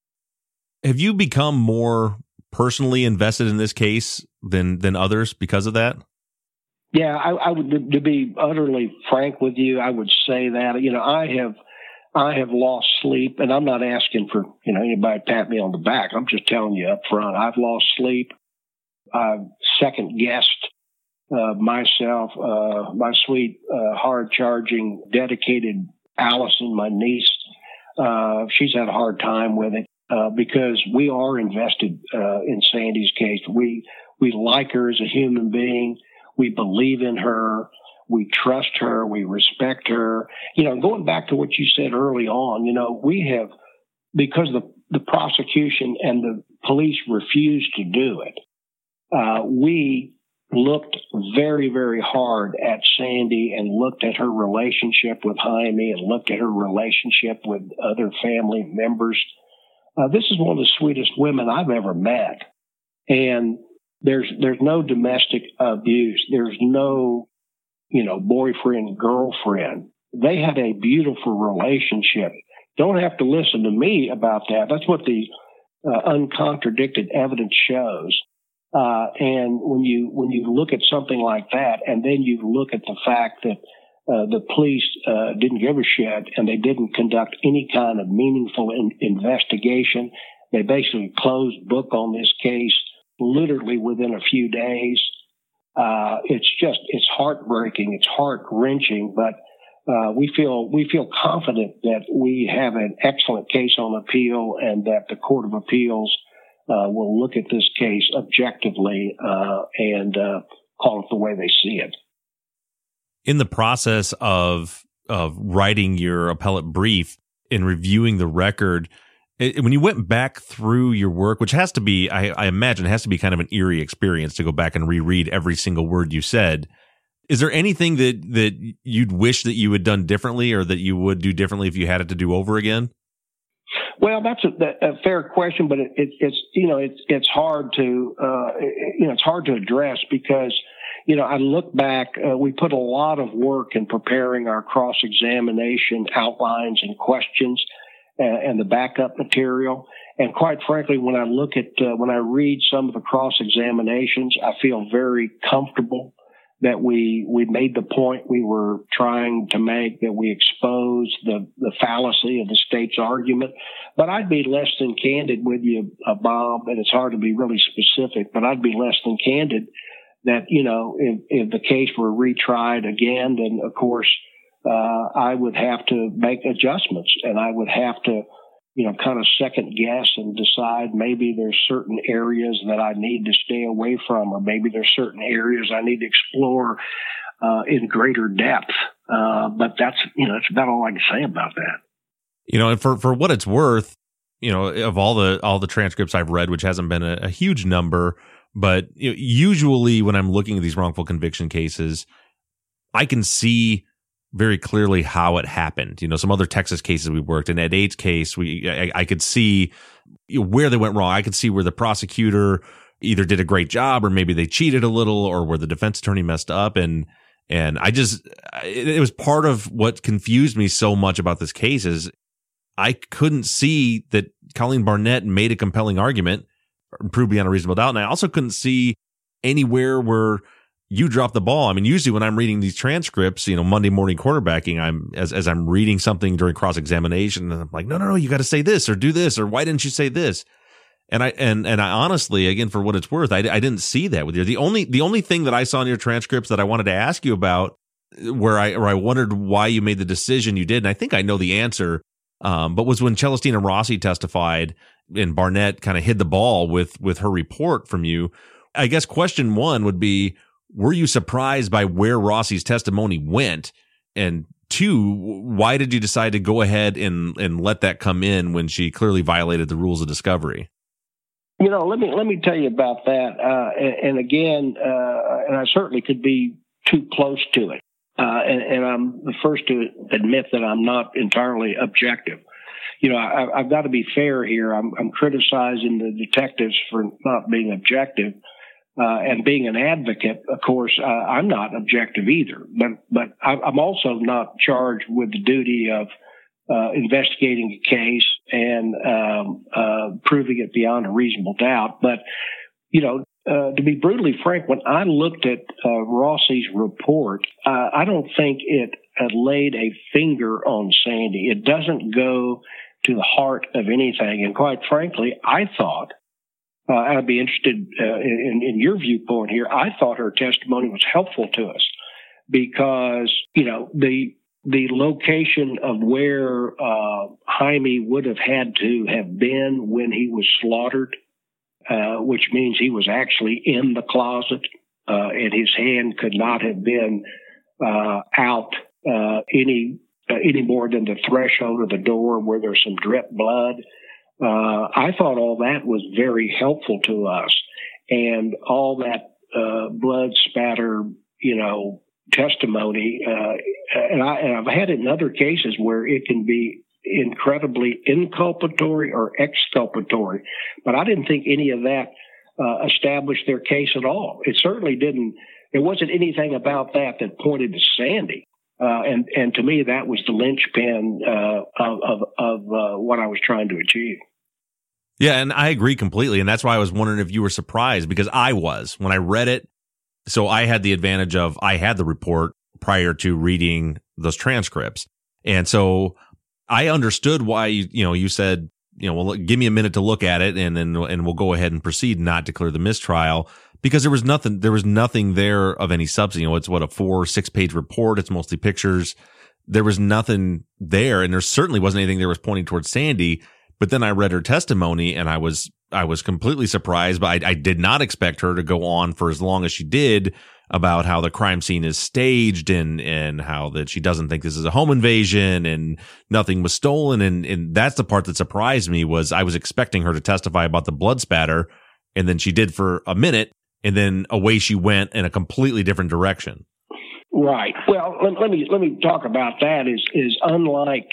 Speaker 3: Have you become more personally invested in this case than than others because of that?
Speaker 8: Yeah, I, I would, to be utterly frank with you, I would say that. You know, I have I have lost sleep, and I'm not asking for, you know, anybody to pat me on the back. I'm just telling you up front, I've lost sleep. I've second guessed uh, myself, uh, my sweet, uh, hard charging, dedicated Allison, my niece. Uh, she's had a hard time with it uh, because we are invested uh, in Sandy's case. We we like her as a human being. We believe in her. We trust her. We respect her. You know, going back to what you said early on, you know, we have, because the, the prosecution and the police refused to do it, uh, we looked very, very hard at Sandy and looked at her relationship with Jaime and looked at her relationship with other family members. Uh, this is one of the sweetest women I've ever met. And there's, there's no domestic abuse. There's no, you know, boyfriend, girlfriend. They had a beautiful relationship. Don't have to listen to me about that. That's what the uh, uncontradicted evidence shows. Uh, and when you when you look at something like that, and then you look at the fact that uh, the police uh, didn't give a shit and they didn't conduct any kind of meaningful in- investigation, they basically closed book on this case literally within a few days. Uh, it's just, it's heartbreaking. It's heart wrenching, but, uh, we feel, we feel confident that we have an excellent case on appeal and that the Court of Appeals, uh, will look at this case objectively, uh, and, uh, call it the way they see it.
Speaker 3: In the process of, of writing your appellate brief and reviewing the record, it, when you went back through your work, which has to be, I, I imagine, has to be kind of an eerie experience to go back and reread every single word you said. Is there anything that, that you'd wish that you had done differently or that you would do differently if you had it to do over again?
Speaker 8: Well, that's a, a fair question, but it, it, it's, you know, it's, it's hard to, uh, it, you know, it's hard to address because, you know, I look back, uh, we put a lot of work in preparing our cross-examination outlines and questions and the backup material. And quite frankly, when I look at, uh, when I read some of the cross-examinations, I feel very comfortable that we, we made the point we were trying to make, that we exposed the, the fallacy of the state's argument. But I'd be less than candid with you, uh, Bob, and it's hard to be really specific, but I'd be less than candid that, you know, if, if the case were retried again, then of course, Uh, I would have to make adjustments and I would have to, you know, kind of second guess and decide maybe there's certain areas that I need to stay away from, or maybe there's certain areas I need to explore, uh, in greater depth. Uh, but that's, you know, that's about all I can say about that.
Speaker 3: You know, and for, for what it's worth, you know, of all the, all the transcripts I've read, which hasn't been a, a huge number, but you know, usually when I'm looking at these wrongful conviction cases, I can see very clearly how it happened. You know, some other Texas cases we worked in, Ed Eight's case, we I, I could see where they went wrong. I could see where the prosecutor either did a great job or maybe they cheated a little, or where the defense attorney messed up. And and I just, it, it was part of what confused me so much about this case is I couldn't see that Colleen Barnett made a compelling argument, proved beyond a reasonable doubt. And I also couldn't see anywhere where you dropped the ball. I mean, usually when I'm reading these transcripts, you know, Monday morning quarterbacking, I'm as as I'm reading something during cross-examination, and I'm like, no, no, no, you got to say this or do this, or why didn't you say this? And I and and I honestly, again, for what it's worth, I, I didn't see that with you. The only the only thing that I saw in your transcripts that I wanted to ask you about, where I where I wondered why you made the decision you did, and I think I know the answer, um, but was when Celestina Rossi testified and Barnett kind of hid the ball with with her report from you. I guess question one would be, were you surprised by where Rossi's testimony went? And two, why did you decide to go ahead and, and let that come in when she clearly violated the rules of discovery?
Speaker 8: You know, let me let me tell you about that. Uh, and, and again, uh, and I certainly could be too close to it. Uh, and, and I'm the first to admit that I'm not entirely objective. You know, I, I've got to be fair here. I'm, I'm criticizing the detectives for not being objective. Uh, and being an advocate, of course, uh, I'm not objective either. But but I'm also not charged with the duty of uh, investigating a case and um, uh, proving it beyond a reasonable doubt. But, you know, uh, to be brutally frank, when I looked at uh, Rossi's report, uh, I don't think it uh, laid a finger on Sandy. It doesn't go to the heart of anything. And quite frankly, I thought, uh, I'd be interested uh, in, in your viewpoint here, I thought her testimony was helpful to us because, you know, the the location of where uh, Jaime would have had to have been when he was slaughtered, uh, which means he was actually in the closet, uh, and his hand could not have been uh, out uh, any uh, any more than the threshold of the door where there's some drip blood. Uh, I thought all that was very helpful to us, and all that uh, blood spatter, you know, testimony, uh, and, I, and I've had it in other cases where it can be incredibly inculpatory or exculpatory, but I didn't think any of that uh, established their case at all. It certainly didn't. There wasn't anything about that that pointed to Sandy, uh, and and to me that was the linchpin uh, of of, of uh, what I was trying to achieve.
Speaker 3: Yeah, and I agree completely, and that's why I was wondering if you were surprised, because I was when I read it. So I had the advantage of I had the report prior to reading those transcripts. And so I understood why, you, you know, you said, you know, well, give me a minute to look at it and then, and we'll go ahead and proceed not declare the mistrial, because there was nothing, there was nothing there of any substance. You know, it's what, a four, six page report. It's mostly pictures. There was nothing there. And there certainly wasn't anything that was pointing towards Sandy. But then I read her testimony and I was, I was completely surprised, but I, I did not expect her to go on for as long as she did about how the crime scene is staged and, and how that she doesn't think this is a home invasion and nothing was stolen. And, and that's the part that surprised me. Was I was expecting her to testify about the blood spatter, and then she did for a minute, and then away she went in a completely different direction.
Speaker 8: Right. Well, let, let me, let me talk about that is, is unlike,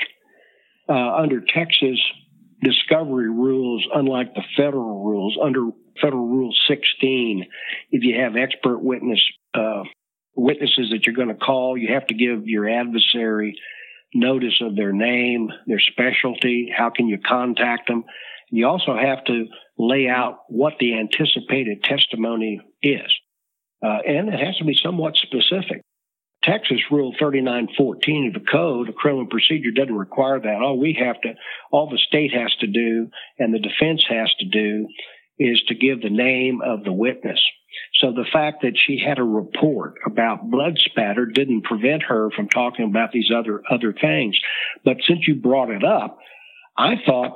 Speaker 8: uh, under Texas discovery rules, unlike the federal rules, under Federal Rule sixteen, if you have expert witness uh, witnesses that you're going to call, you have to give your adversary notice of their name, their specialty, how can you contact them. You also have to lay out what the anticipated testimony is, uh, and it has to be somewhat specific. Texas Rule thirty-nine fourteen of the Code of Criminal Procedure doesn't require that. All we have to, all the state has to do and the defense has to do is to give the name of the witness. So the fact that she had a report about blood spatter didn't prevent her from talking about these other, other things. But since you brought it up, I thought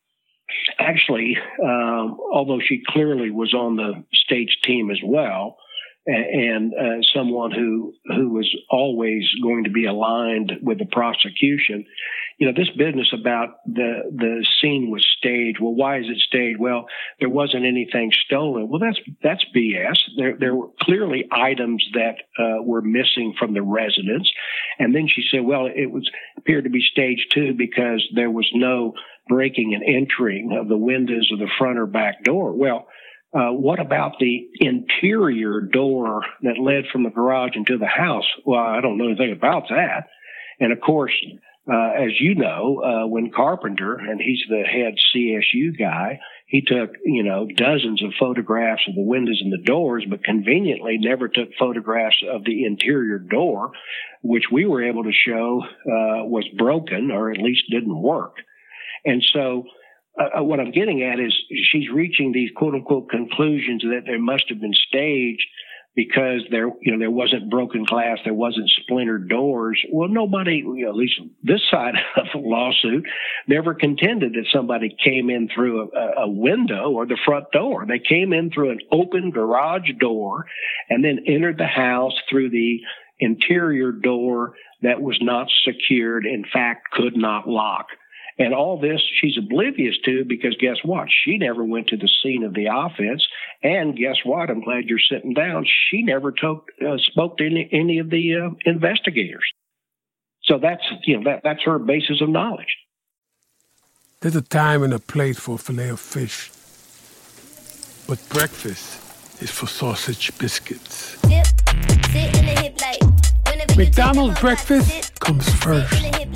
Speaker 8: actually, um, although she clearly was on the state's team as well, and uh, someone who who was always going to be aligned with the prosecution. You know, this business about the the scene was staged. Well, why is it staged? Well, there wasn't anything stolen. Well, that's that's B S. There there were clearly items that uh, were missing from the residence. And then she said, well, it was appeared to be staged too because there was no breaking and entering of the windows of the front or back door. Well, Uh, what about the interior door that led from the garage into the house? Well, I don't know anything about that. And of course, uh, as you know, uh, when Carpenter, and he's the head C S U guy, he took, you know, dozens of photographs of the windows and the doors, but conveniently never took photographs of the interior door, which we were able to show uh, was broken or at least didn't work. And so Uh, what I'm getting at is she's reaching these quote unquote conclusions that there must have been staged because there, you know, there wasn't broken glass, there wasn't splintered doors. Well, nobody, you know, at least this side of the lawsuit, never contended that somebody came in through a, a window or the front door. They came in through an open garage door and then entered the house through the interior door that was not secured, in fact, could not lock. And all this she's oblivious to because guess what? She never went to the scene of the offense. And guess what? I'm glad you're sitting down. She never took, uh, spoke to any, any of the uh, investigators. So that's, you know, that, that's her basis of knowledge.
Speaker 2: There's a time and a place for filet of fish. But breakfast is for sausage biscuits. Dip, sit in the hip like, McDonald's breakfast comes first.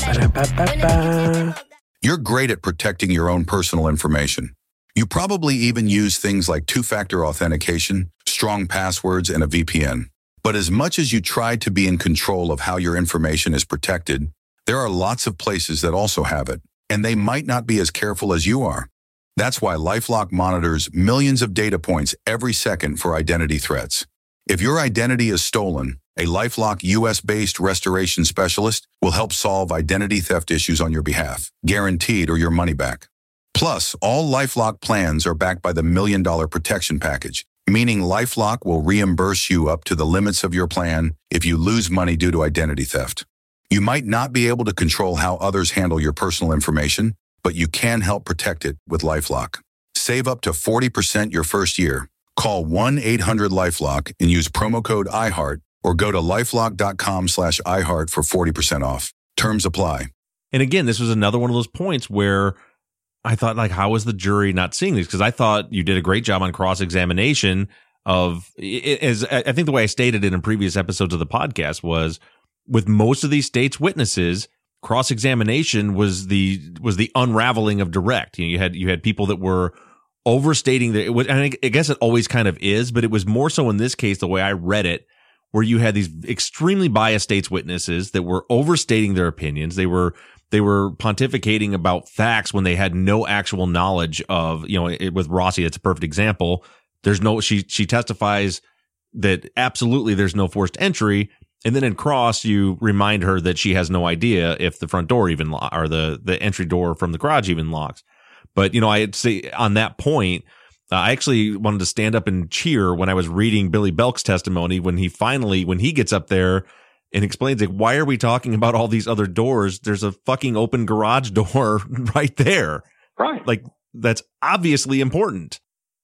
Speaker 2: Ba-da-ba-ba-ba.
Speaker 9: You're great at protecting your own personal information. You probably even use things like two-factor authentication, strong passwords, and a V P N. But as much as you try to be in control of how your information is protected, there are lots of places that also have it, and they might not be as careful as you are. That's why LifeLock monitors millions of data points every second for identity threats. If your identity is stolen, a LifeLock U S-based restoration specialist will help solve identity theft issues on your behalf, guaranteed or your money back. Plus, all LifeLock plans are backed by the Million Dollar Protection Package, meaning LifeLock will reimburse you up to the limits of your plan if you lose money due to identity theft. You might not be able to control how others handle your personal information, but you can help protect it with LifeLock. Save up to forty percent your first year. Call one eight hundred LifeLock and use promo code iHeart or go to lifelock.com slash iHeart for forty percent off. Terms apply.
Speaker 3: And again, this was another one of those points where I thought, like, how is the jury not seeing these? Because I thought you did a great job on cross-examination of, as I think the way I stated it in previous episodes of the podcast was, with most of these states' witnesses, cross-examination was the was the unraveling of direct. You know, you had you had people that were overstating the, and I guess it always kind of is, but it was more so in this case, the way I read it, where you had these extremely biased state's witnesses that were overstating their opinions. They were they were pontificating about facts when they had no actual knowledge of, you know, it, with Rossi, it's a perfect example. There's no, she she testifies that absolutely there's no forced entry. And then in Cross, you remind her that she has no idea if the front door even lo- or the, the entry door from the garage even locks. But, you know, I'd say on that point, uh, I actually wanted to stand up and cheer when I was reading Billy Belk's testimony when he finally, when he gets up there and explains, like, why are we talking about all these other doors? There's a fucking open garage door right there.
Speaker 8: Right.
Speaker 3: Like, that's obviously important.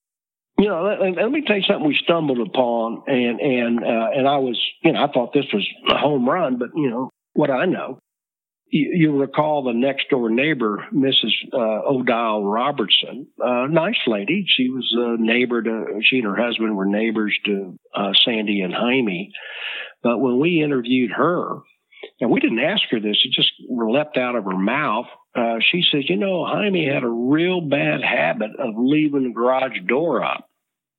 Speaker 8: You know, let, let me tell you something we stumbled upon, and and uh, and I was, you know, I thought this was a home run, but you know what I know. You, you recall the next door neighbor, Missus Uh, O'Dial Robertson, uh, nice lady. She was a neighbor to, she and her husband were neighbors to uh, Sandy and Jaime. But when we interviewed her, and we didn't ask her this, it just leapt out of her mouth. Uh, she says, you know, Jaime had a real bad habit of leaving the garage door up.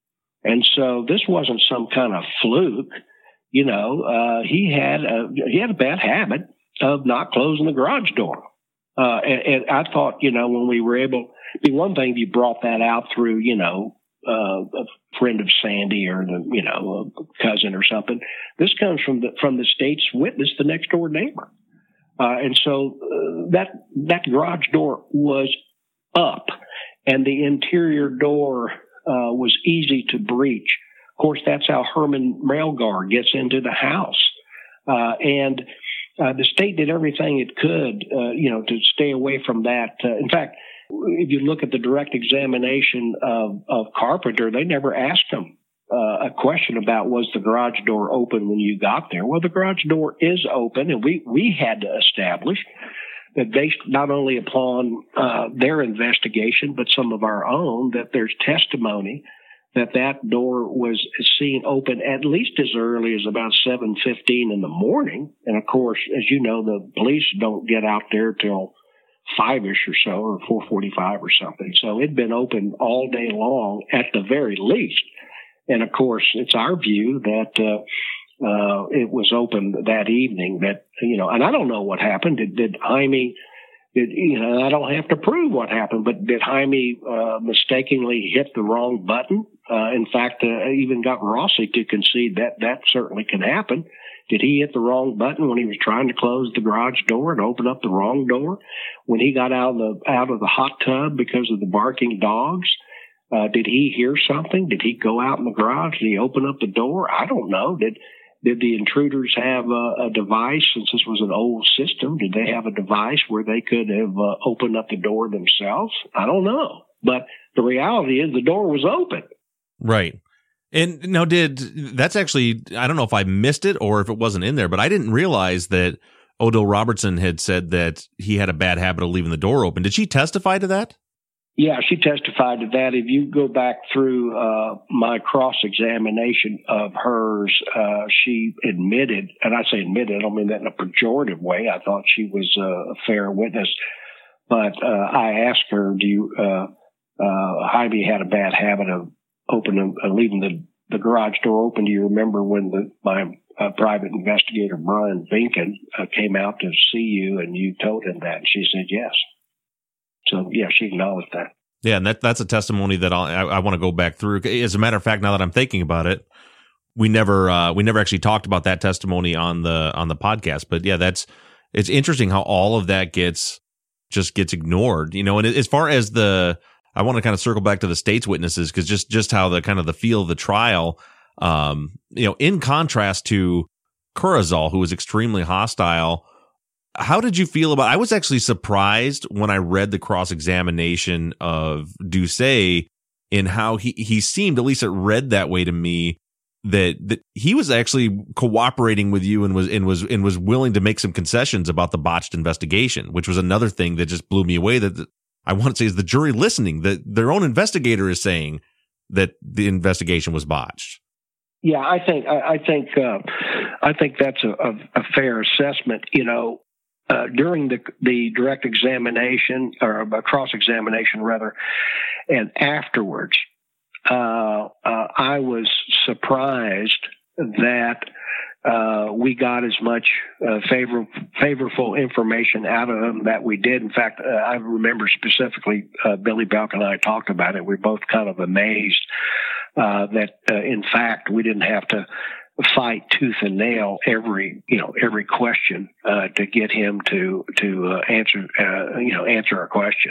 Speaker 8: And so this wasn't some kind of fluke. You know, uh, he had a, he had a bad habit of not closing the garage door. Uh, and, and I thought, you know, when we were able, it'd be one thing if you brought that out through, you know, uh, a friend of Sandy or the, you know, a cousin or something. This comes from the, from the state's witness, the next door neighbor. Uh, and so uh, that, that garage door was up and the interior door uh, was easy to breach. Of course, that's how Herman Mailgar gets into the house. Uh, and uh, the state did everything it could, uh, you know, to stay away from that. Uh, in fact, if you look at the direct examination of, of Carpenter, they never asked him uh, a question about was the garage door open when you got there. Well, the garage door is open, and we, we had to establish that based not only upon uh, their investigation, but some of our own, that there's testimony that that door was seen open at least as early as about seven fifteen in the morning. And, of course, as you know, the police don't get out there till five-ish or so, or four forty-five or something. So it'd been open all day long at the very least. And, of course, it's our view that uh, uh, it was open that evening. That, you know, and I don't know what happened. Did, did Jaime... Did, you know, I don't have to prove what happened, but did Jaime uh, mistakenly hit the wrong button? Uh, in fact, uh, even got Rossi to concede that that certainly can happen. Did he hit the wrong button when he was trying to close the garage door and open up the wrong door? When he got out of the out of the hot tub because of the barking dogs, uh, did he hear something? Did he go out in the garage? Did he open up the door? I don't know. Did did the intruders have a, a device, since this was an old system? Did they have a device where they could have uh, opened up the door themselves? I don't know. But the reality is the door was open.
Speaker 3: Right. And now did, that's actually, I don't know if I missed it or if it wasn't in there, but I didn't realize that Odell Robertson had said that he had a bad habit of leaving the door open. Did she testify to that?
Speaker 8: Yeah, she testified to that. If you go back through uh, my cross-examination of hers, uh, she admitted, and I say admitted, I don't mean that in a pejorative way. I thought she was a fair witness. But uh, I asked her, do you, uh, uh, Jaime had a bad habit of opening, uh, leaving the, the garage door open. Do you remember when the, my uh, private investigator, Brian Vinkin, uh, came out to see you and you told him that? And she said yes. So, yeah, she acknowledged that.
Speaker 3: Yeah, and that that's a testimony that I'll, I, I want to go back through. As a matter of fact, now that I'm thinking about it, we never uh, we never actually talked about that testimony on the on the podcast. But yeah, that's it's interesting how all of that gets just gets ignored. You know, and as far as the, I want to kind of circle back to the state's witnesses, because just just how the kind of the feel of the trial, um, you know, in contrast to Kurazal, who was extremely hostile. How did you feel about, I was actually surprised when I read the cross-examination of Doucet in how he, he seemed, at least it read that way to me, that, that he was actually cooperating with you and was, and was, and was willing to make some concessions about the botched investigation, which was another thing that just blew me away, that the, I want to say is the jury listening, that their own investigator is saying that the investigation was botched.
Speaker 8: Yeah, I think, I, I think, uh, I think that's a, a, a fair assessment. You know, Uh, during the the direct examination, or uh, cross-examination rather, and afterwards, uh, uh, I was surprised that uh, we got as much uh, favor, favorable information out of them that we did. In fact, uh, I remember specifically uh, Billy Belk and I talked about it. We were both kind of amazed uh, that, uh, in fact, we didn't have to fight tooth and nail every, you know, every question, uh, to get him to, to, uh, answer, uh, you know, answer a question.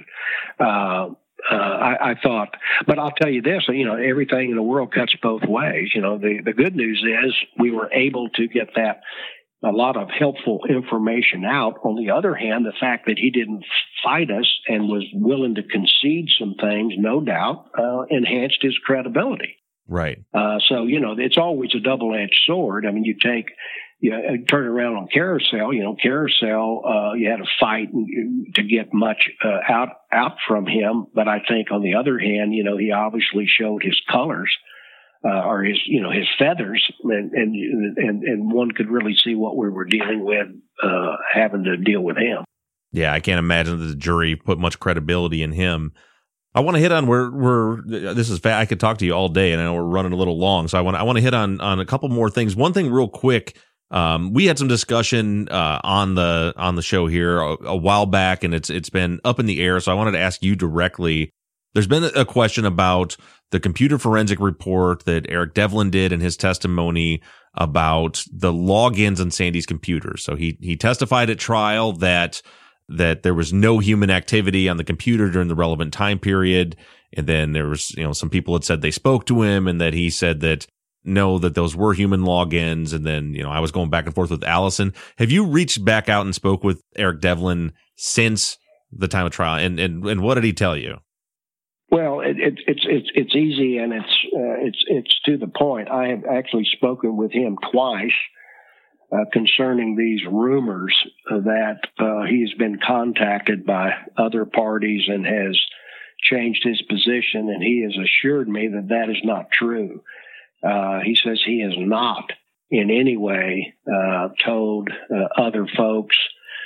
Speaker 8: Uh, uh, I, I thought, but I'll tell you this, you know, everything in the world cuts both ways. You know, the, the good news is we were able to get that, a lot of helpful information out. On the other hand, the fact that he didn't fight us and was willing to concede some things, no doubt, uh, enhanced his credibility.
Speaker 3: Right.
Speaker 8: Uh, so, you know, it's always a double-edged sword. I mean, you take, you know, turn around on Carousel, you know, Carousel, uh, you had to fight to get much uh, out out from him. But I think on the other hand, you know, he obviously showed his colors, uh, or his, you know, his feathers, and, and, and, and one could really see what we were dealing with, uh, having to deal with him.
Speaker 3: Yeah, I can't imagine that the jury put much credibility in him. I want to hit on where we're, this is, I could talk to you all day, and I know we're running a little long. So I want, I want to hit on, on a couple more things. One thing real quick. Um, we had some discussion, uh, on the, on the show here a, a while back, and it's, it's been up in the air. So I wanted to ask you directly. There's been a question about the computer forensic report that Eric Devlin did in his testimony about the logins on Sandy's computer. So he, he testified at trial that, that there was no human activity on the computer during the relevant time period. And then there was, you know, some people had said they spoke to him, and that he said that no, that those were human logins. And then, you know, I was going back and forth with Allison. Have you reached back out and spoke with Eric Devlin since the time of trial? And, and, and what did he tell you?
Speaker 8: Well, it, it, it's, it's, it's easy, and it's, uh, it's, it's to the point. I have actually spoken with him twice. Uh, concerning these rumors uh, that uh, he's been contacted by other parties and has changed his position, and he has assured me that that is not true. Uh, he says he has not in any way uh, told uh, other folks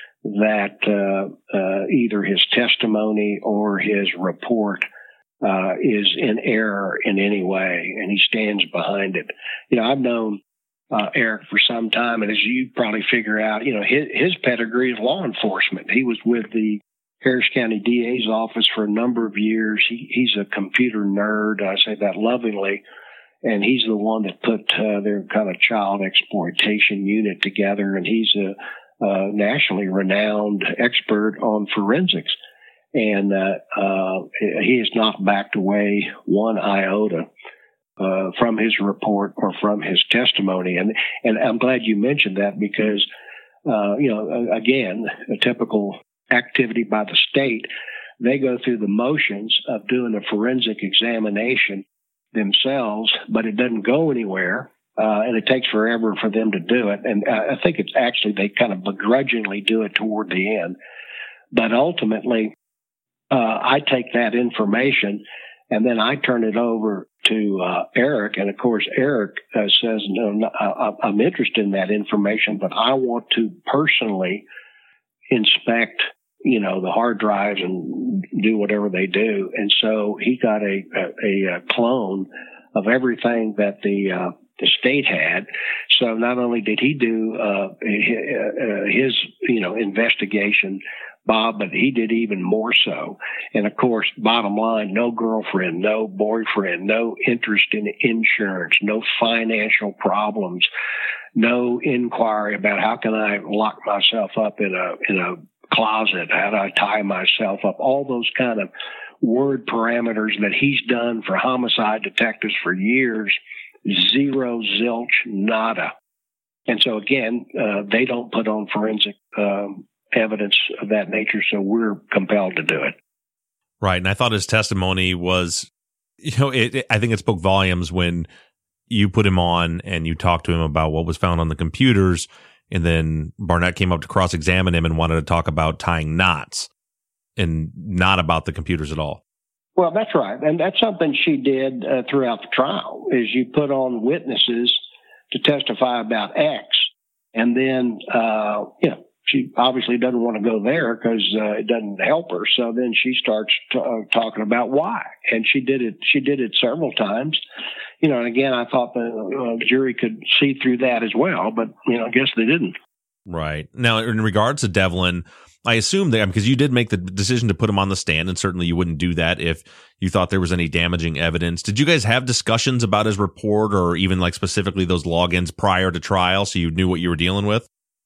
Speaker 8: that uh, uh, either his testimony or his report uh, is in error in any way, and he stands behind it. You know, I've known Uh, Eric for some time, and as you probably figure out, you know, his, his pedigree is law enforcement. He was with the Harris County D A's office for a number of years. He, he's a computer nerd. I say that lovingly. And he's the one that put uh, their kind of child exploitation unit together. And he's a, a nationally renowned expert on forensics. And uh, uh, he has not backed away one iota uh, from his report or from his testimony. And, and I'm glad you mentioned that because, uh, you know, again, a typical activity by the state, they go through the motions of doing a forensic examination themselves, but it doesn't go anywhere. Uh, and it takes forever for them to do it. And I think it's actually, they kind of begrudgingly do it toward the end. But ultimately, uh, I take that information and then I turn it over to uh, Eric. And of course, Eric uh, says, no, no I, I'm interested in that information, but I want to personally inspect, you know, the hard drives and do whatever they do. And so he got a, a, a clone of everything that the, uh, the state had. So not only did he do uh, his, you know, investigation, Bob, but he did even more so. And of course, bottom line, no girlfriend, no boyfriend, no interest in insurance, no financial problems, no inquiry about how can I lock myself up in a in a closet, how do I tie myself up, all those kind of word parameters that he's done for homicide detectives for years. Zero, zilch, nada. And so again, uh, they don't put on forensic um, evidence of that nature, so we're compelled to do it.
Speaker 3: Right, and I thought his testimony was, you know, it, it, I think it spoke volumes when you put him on and you talked to him about what was found on the computers, and then Barnett came up to cross-examine him and wanted to talk about tying knots and not about the computers at all.
Speaker 8: Well, that's right. And that's something she did uh, throughout the trial, is you put on witnesses to testify about X. And then, uh, you know, she obviously doesn't want to go there because uh, it doesn't help her. So then she starts t- uh, talking about why. And she did it. She did it several times. You know, and again, I thought the uh, jury could see through that as well, but, you know, I guess they didn't.
Speaker 3: Right. Now, in regards to Devlin, I assume that because you did make the decision to put him on the stand, and certainly you wouldn't do that if you thought there was any damaging evidence. Did you guys have discussions about his report or even like specifically those logins prior to trial so you knew what you were dealing with?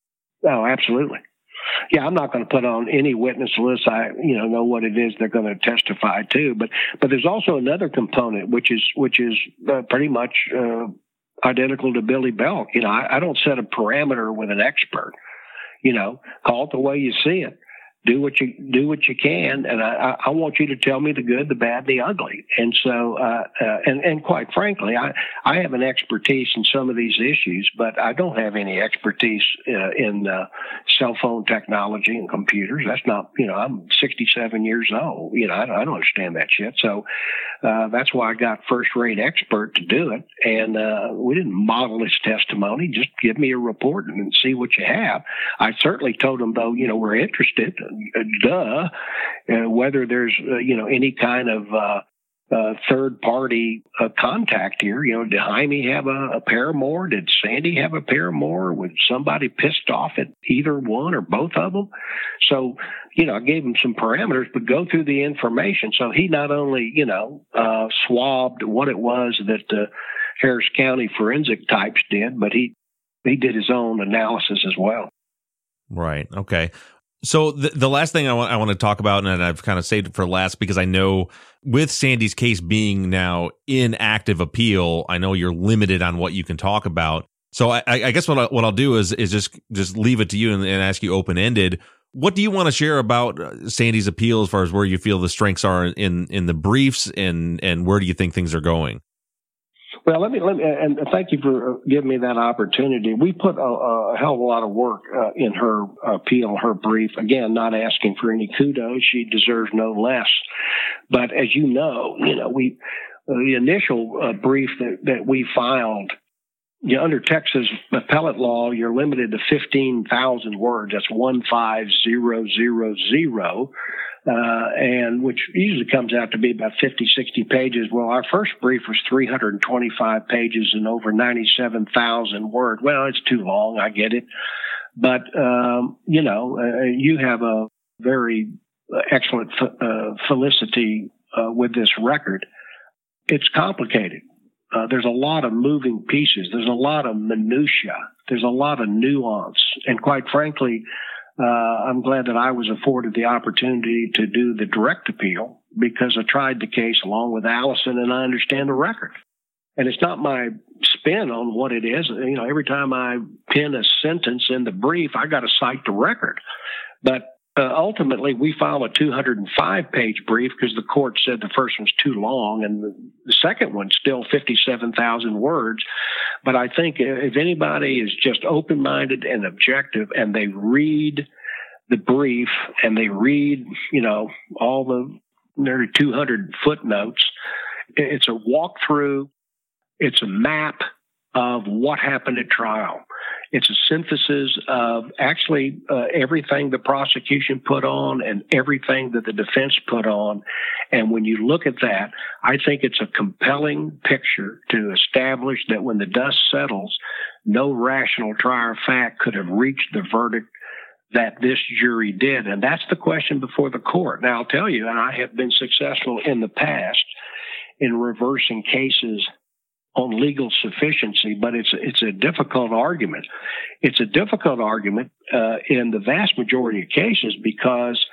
Speaker 8: Oh, absolutely. Yeah, I'm not going to put on any witness list. I, you know, know what it is they're going to testify to. But but there's also another component, which is which is uh, pretty much uh, identical to Billy Belk. You know, I, I don't set a parameter with an expert. You know, call it the way you see it. Do what you do what you can, and I, I want you to tell me the good, the bad, the ugly. And so, uh, uh, and and quite frankly, I I have an expertise in some of these issues, but I don't have any expertise uh, in uh, cell phone technology and computers. That's not, you know, I'm sixty-seven years old. You know, I, I don't understand that shit. So uh, that's why I got first-rate expert to do it. And uh, we didn't model his testimony. Just give me a report and see what you have. I certainly told him, though, you know, we're interested. Duh, uh, whether there's, uh, you know, any kind of uh, uh, third party uh, contact here. You know, did Jaime have a, a paramour? Did Sandy have a paramour? Was somebody pissed off at either one or both of them? So, you know, I gave him some parameters, but go through the information. So he not only, you know, uh, swabbed what it was that the Harris County forensic types did, but he, he did his own analysis as well.
Speaker 3: Right. Okay. So the, the last thing I want I want to talk about, and I've kind of saved it for last because I know with Sandy's case being now in active appeal, I know you're limited on what you can talk about. So I, I guess what I, what I'll do is is just just leave it to you and, and ask you open ended. What do you want to share about Sandy's appeal as far as where you feel the strengths are in in the briefs, and and where do you think things are going?
Speaker 8: Well, let me, let me, and thank you for giving me that opportunity. We put a, a hell of a lot of work uh, in her appeal, her brief. Again, not asking for any kudos. She deserves no less. But as you know, you know, we, uh, the initial uh, brief that, that we filed, you know, under Texas appellate law, you're limited to fifteen thousand words. That's one five zero zero zero. Uh, and which usually comes out to be about fifty, sixty pages. Well, our first brief was three hundred twenty-five pages and over ninety-seven thousand words. Well, it's too long. I get it. But, um, you know, uh, you have a very excellent uh, felicity uh, with this record. It's complicated. Uh, there's a lot of moving pieces. There's a lot of minutia. There's a lot of nuance. And quite frankly, Uh, I'm glad that I was afforded the opportunity to do the direct appeal because I tried the case along with Allison and I understand the record. And it's not my spin on what it is. You know, every time I pin a sentence in the brief, I got to cite the record. But uh, ultimately, we file a two hundred five page brief because the court said the first one's too long, and the, the second one's still fifty-seven thousand words. But I think if anybody is just open-minded and objective, and they read the brief and they read, you know, all the nearly two hundred footnotes, it's a walkthrough. It's a map of what happened at trial. It's a synthesis of actually uh, everything the prosecution put on and everything that the defense put on. And when you look at that, I think it's a compelling picture to establish that when the dust settles, no rational trier of fact could have reached the verdict that this jury did. And that's the question before the court. Now, I'll tell you, and I have been successful in the past in reversing cases on legal sufficiency, but it's it's a difficult argument. It's a difficult argument uh, in the vast majority of cases because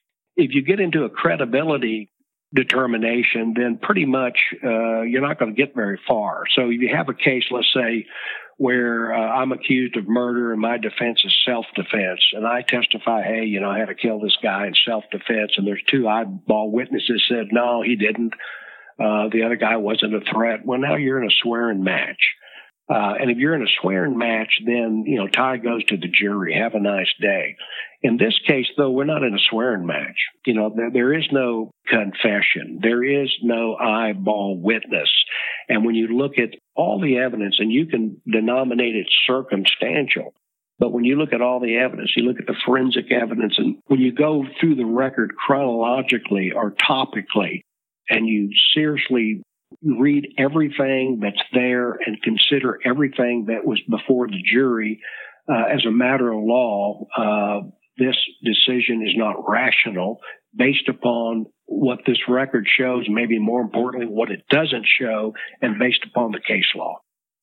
Speaker 8: if you get into a credibility determination, then pretty much uh, you're not going to get very far. So if you have a case, let's say, where uh, I'm accused of murder and my defense is self-defense, and I testify, hey, you know, I had to kill this guy in self-defense, and there's two eyeball witnesses said, no, he didn't. Uh, the other guy wasn't a threat. Well, now you're in a swearing match. Uh, and if you're in a swearing match, then, you know, tie goes to the jury. Have a nice day. In this case, though, we're not in a swearing match. You know, there, there is no confession. There is no eyeball witness. And when you look at all the evidence, and you can denominate it circumstantial, but when you look at all the evidence, you look at the forensic evidence, and when you go through the record chronologically or topically, and you seriously read everything that's there and consider everything that was before the jury uh, as a matter of law, uh, this decision is not rational based upon what this record shows, maybe more importantly, what it doesn't show, and based upon the case law.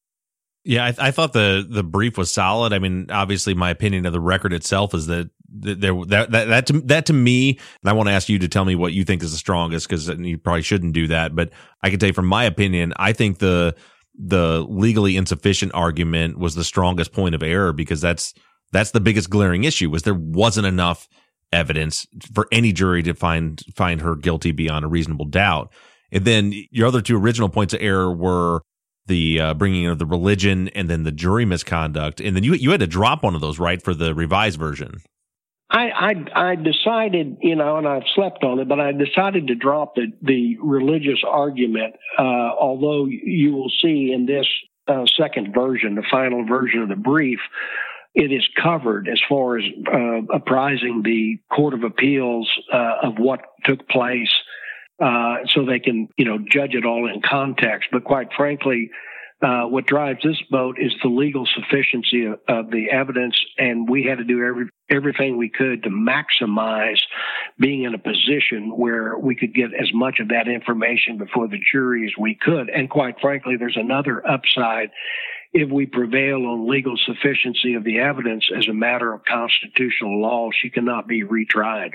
Speaker 3: Yeah, I, I thought the the brief was solid. I mean, obviously, my opinion of the record itself is that there that that that to, that to me, and I want to ask you to tell me what you think is the strongest, because you probably shouldn't do that. But I can tell you from my opinion, I think the the legally insufficient argument was the strongest point of error, because that's that's the biggest glaring issue, was there wasn't enough evidence for any jury to find find her guilty beyond a reasonable doubt. And then your other two original points of error were the uh, bringing of the religion and then the jury misconduct. And then you you had to drop one of those, right, for the revised version.
Speaker 8: I, I, I decided, you know, and I've slept on it, but I decided to drop the, the religious argument, uh, although you will see in this uh, second version, the final version of the brief, it is covered as far as uh, apprising the Court of Appeals uh, of what took place, uh, so they can, you know, judge it all in context. But quite frankly, Uh, what drives this boat is the legal sufficiency of, of the evidence, and we had to do every, everything we could to maximize being in a position where we could get as much of that information before the jury as we could. And quite frankly, there's another upside. If we prevail on legal sufficiency of the evidence as a matter of constitutional law, she cannot be retried.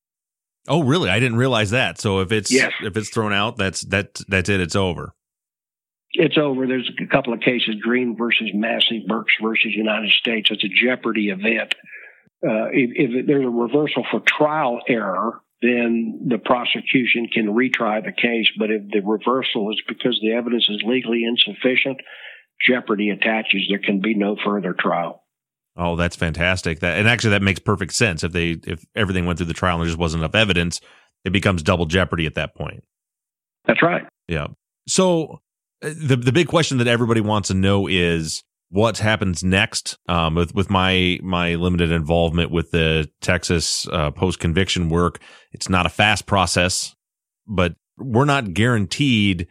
Speaker 3: Oh, really? I didn't realize that. So if it's
Speaker 8: yes.
Speaker 3: if it's thrown out, that's that that's it. It's over.
Speaker 8: It's over. There's a couple of cases, Green versus Massey, Burks versus United States. It's a jeopardy event. Uh, if, if there's a reversal for trial error, then the prosecution can retry the case. But if the reversal is because the evidence is legally insufficient, jeopardy attaches. There can be no further trial.
Speaker 3: Oh, that's fantastic. That and actually that makes perfect sense. If they if everything went through the trial and there just wasn't enough evidence, it becomes double jeopardy at that point.
Speaker 8: That's right.
Speaker 3: Yeah. So the the big question that everybody wants to know is what happens next. Um, with with my my limited involvement with the Texas uh, post conviction work, it's not a fast process, but we're not guaranteed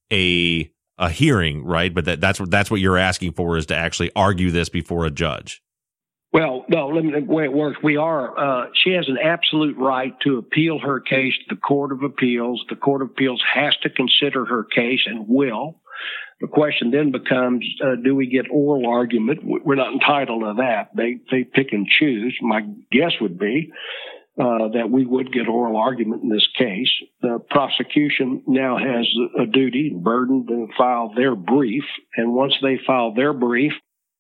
Speaker 3: a a hearing, right? But that that's what that's what you're asking for, is to actually argue this before a judge.
Speaker 8: Well, no, let me, the way it works, we are, uh, she has an absolute right to appeal her case to the Court of Appeals. The Court of Appeals has to consider her case and will. The question then becomes, uh, do we get oral argument? We're not entitled to that. They, they pick and choose. My guess would be, uh, that we would get oral argument in this case. The prosecution now has a duty and burden to file their brief. And once they file their brief,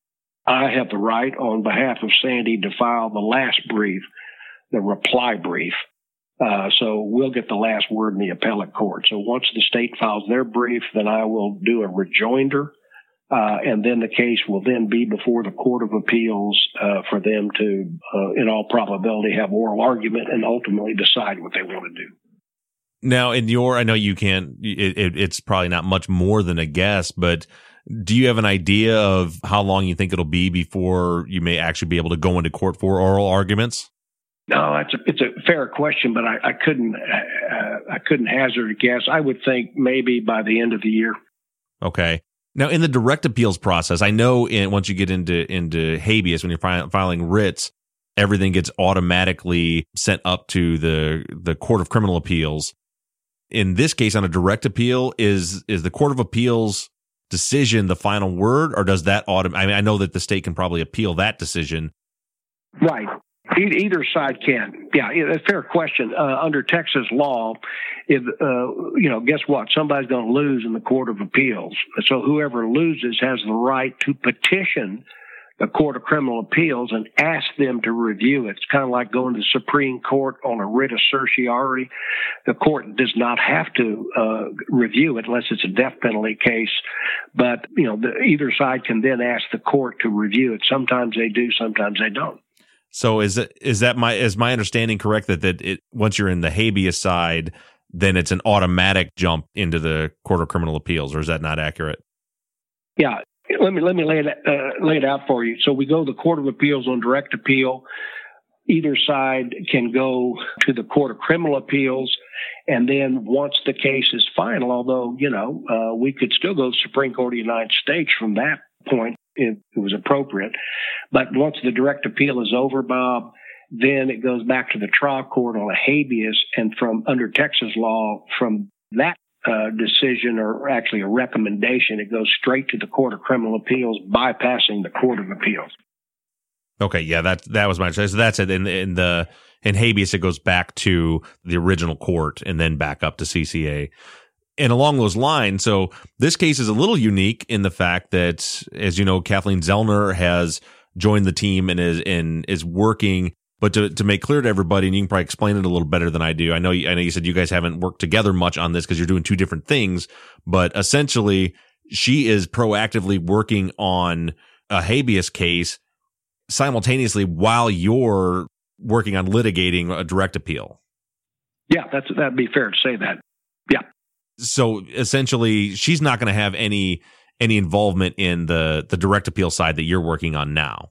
Speaker 8: I have the right on behalf of Sandy to file the last brief, the reply brief. Uh, so we'll get the last word in the appellate court. So once the state files their brief, then I will do a rejoinder. Uh, and then the case will then be before the Court of Appeals uh, for them to, uh, in all probability, have oral argument and ultimately decide what they want to do.
Speaker 3: Now, in your, I know you can't, it, it, it's probably not much more than a guess, but do you have an idea of how long you think it'll be before you may actually be able to go into court for oral arguments?
Speaker 8: No, it's a, it's a fair question, but I, I couldn't, uh, I couldn't hazard a guess. I would think maybe by the end of the year.
Speaker 3: Okay. Now, in the direct appeals process, I know in, once you get into into habeas, when you're fi- filing writs, everything gets automatically sent up to the the Court of Criminal Appeals. In this case, on a direct appeal, is is the Court of Appeals decision the final word, or does that autom- I mean, I know that the state can probably appeal that decision.
Speaker 8: Right. Either side can. Yeah, a fair question. Uh, under Texas law, if uh, you know, guess what? Somebody's going to lose in the Court of Appeals. So whoever loses has the right to petition the Court of Criminal Appeals and ask them to review it. It's kind of like going to the Supreme Court on a writ of certiorari. The court does not have to uh, review it unless it's a death penalty case. But you know, the, either side can then ask the court to review it. Sometimes they do, sometimes they don't.
Speaker 3: So is it, is that my, is my understanding correct that, that it, once you're in the habeas side, then it's an automatic jump into the Court of Criminal Appeals, or is that not accurate?
Speaker 8: Yeah. Let me, let me lay it, uh, lay it out for you. So we go to the Court of Appeals on direct appeal. Either side can go to the Court of Criminal Appeals. And then once the case is final, although, you know, uh, we could still go to the Supreme Court of the United States from that point, if it was appropriate. But once the direct appeal is over, Bob, then it goes back to the trial court on a habeas. And from under Texas law, from that uh, decision, or actually a recommendation, it goes straight to the Court of Criminal Appeals, bypassing the Court of Appeals.
Speaker 3: Okay, yeah, that that was my understanding. So that's it. In, in the in habeas, it goes back to the original court and then back up to C C A. And along those lines, so this case is a little unique in the fact that, as you know, Kathleen Zellner has joined the team and is and is working. But to to make clear to everybody, and you can probably explain it a little better than I do. I know you, I know you said you guys haven't worked together much on this because you're doing two different things. But essentially, she is proactively working on a habeas case simultaneously while you're working on litigating a direct appeal.
Speaker 8: Yeah, that's that'd be fair to say that. Yeah.
Speaker 3: So essentially, she's not going to have any any involvement in the, the direct appeal side that you're working on now.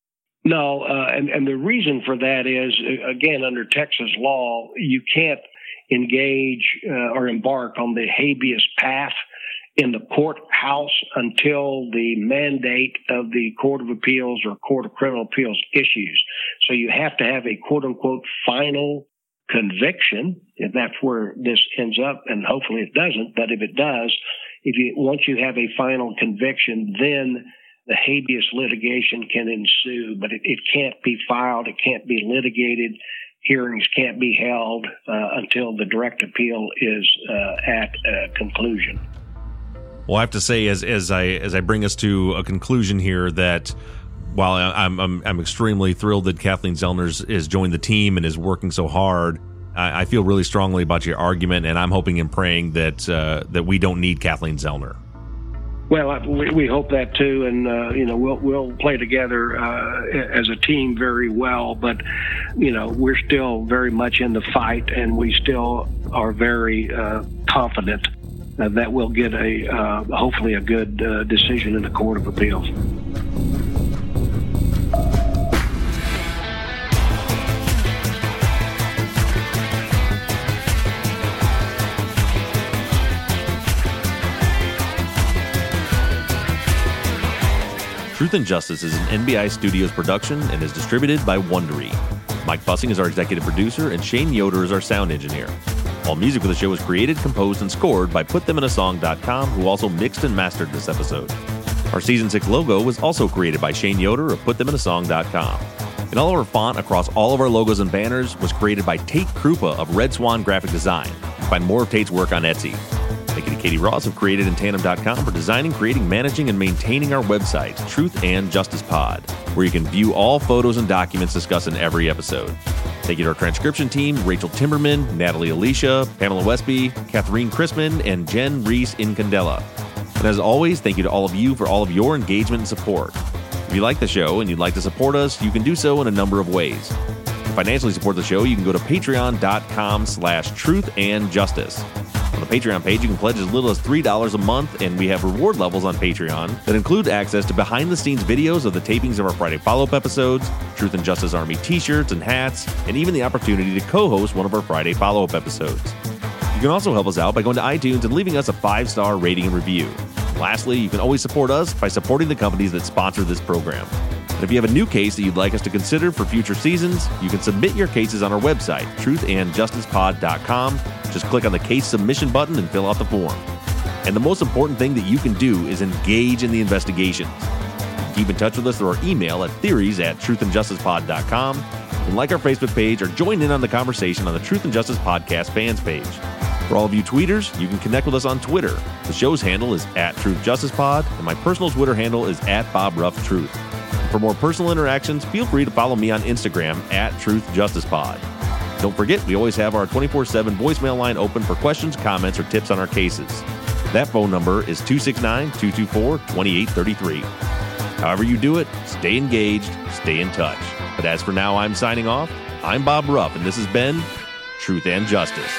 Speaker 8: No, uh, and, and the reason for that is, again, under Texas law, you can't engage uh, or embark on the habeas path in the courthouse until the mandate of the Court of Appeals or Court of Criminal Appeals issues. So you have to have a quote-unquote final conviction, if that's where this ends up, and hopefully it doesn't, but if it does, if you once you have a final conviction, then the habeas litigation can ensue, but it, it can't be filed, it can't be litigated, hearings can't be held uh, until the direct appeal is uh, at a conclusion.
Speaker 3: Well, I have to say, as as I as I bring us to a conclusion here, that while I'm I'm I'm extremely thrilled that Kathleen Zellner has joined the team and is working so hard, I, I feel really strongly about your argument, and I'm hoping and praying that uh, that we don't need Kathleen Zellner.
Speaker 8: Well, we, we hope that too, and uh, you know we'll we'll play together uh, as a team very well. But you know we're still very much in the fight, and we still are very uh, confident uh, that we'll get a uh, hopefully a good uh, decision in the Court of Appeals.
Speaker 3: Truth and Justice is an N B I Studios production and is distributed by Wondery. Mike Bussing is our executive producer, and Shane Yoder is our sound engineer. All music for the show was created, composed, and scored by put them in a song dot com, who also mixed and mastered this episode. Our Season six logo was also created by Shane Yoder of put them in a song dot com. And all of our font across all of our logos and banners was created by Tate Krupa of Red Swan Graphic Design. You can find more of Tate's work on Etsy. Thank you to Katie Ross of created in tandem dot com for designing, creating, managing, and maintaining our website, Truth and Justice Pod, where you can view all photos and documents discussed in every episode. Thank you to our transcription team, Rachel Timberman, Natalie Alicia, Pamela Westby, Catherine Chrisman, and Jen Reese Incandela. And as always, thank you to all of you for all of your engagement and support. If you like the show and you'd like to support us, you can do so in a number of ways. To financially support the show, you can go to patreon.com slash truth and justice. On the Patreon page, you can pledge as little as three dollars a month, and we have reward levels on Patreon that include access to behind-the-scenes videos of the tapings of our Friday follow-up episodes, Truth and Justice Army t-shirts and hats, and even the opportunity to co-host one of our Friday follow-up episodes. You can also help us out by going to iTunes and leaving us a five-star rating and review. Lastly, you can always support us by supporting the companies that sponsor this program. And if you have a new case that you'd like us to consider for future seasons, you can submit your cases on our website, truth and justice pod dot com. Just click on the case submission button and fill out the form. And the most important thing that you can do is engage in the investigations. Keep in touch with us through our email at theories at truth and justice pod dot com, and like our Facebook page or join in on the conversation on the Truth and Justice Podcast fans page. For all of you tweeters, you can connect with us on Twitter. The show's handle is at Truth Justice Pod, and my personal Twitter handle is at Bob Ruff Truth. For more personal interactions, feel free to follow me on Instagram at Truth Justice Pod. Don't forget, we always have our twenty-four seven voicemail line open for questions, comments, or tips on our cases. That phone number is two six nine, two two four, two eight three three. However you do it, stay engaged, stay in touch. But as for now, I'm signing off. I'm Bob Ruff, and this has been Truth and Justice.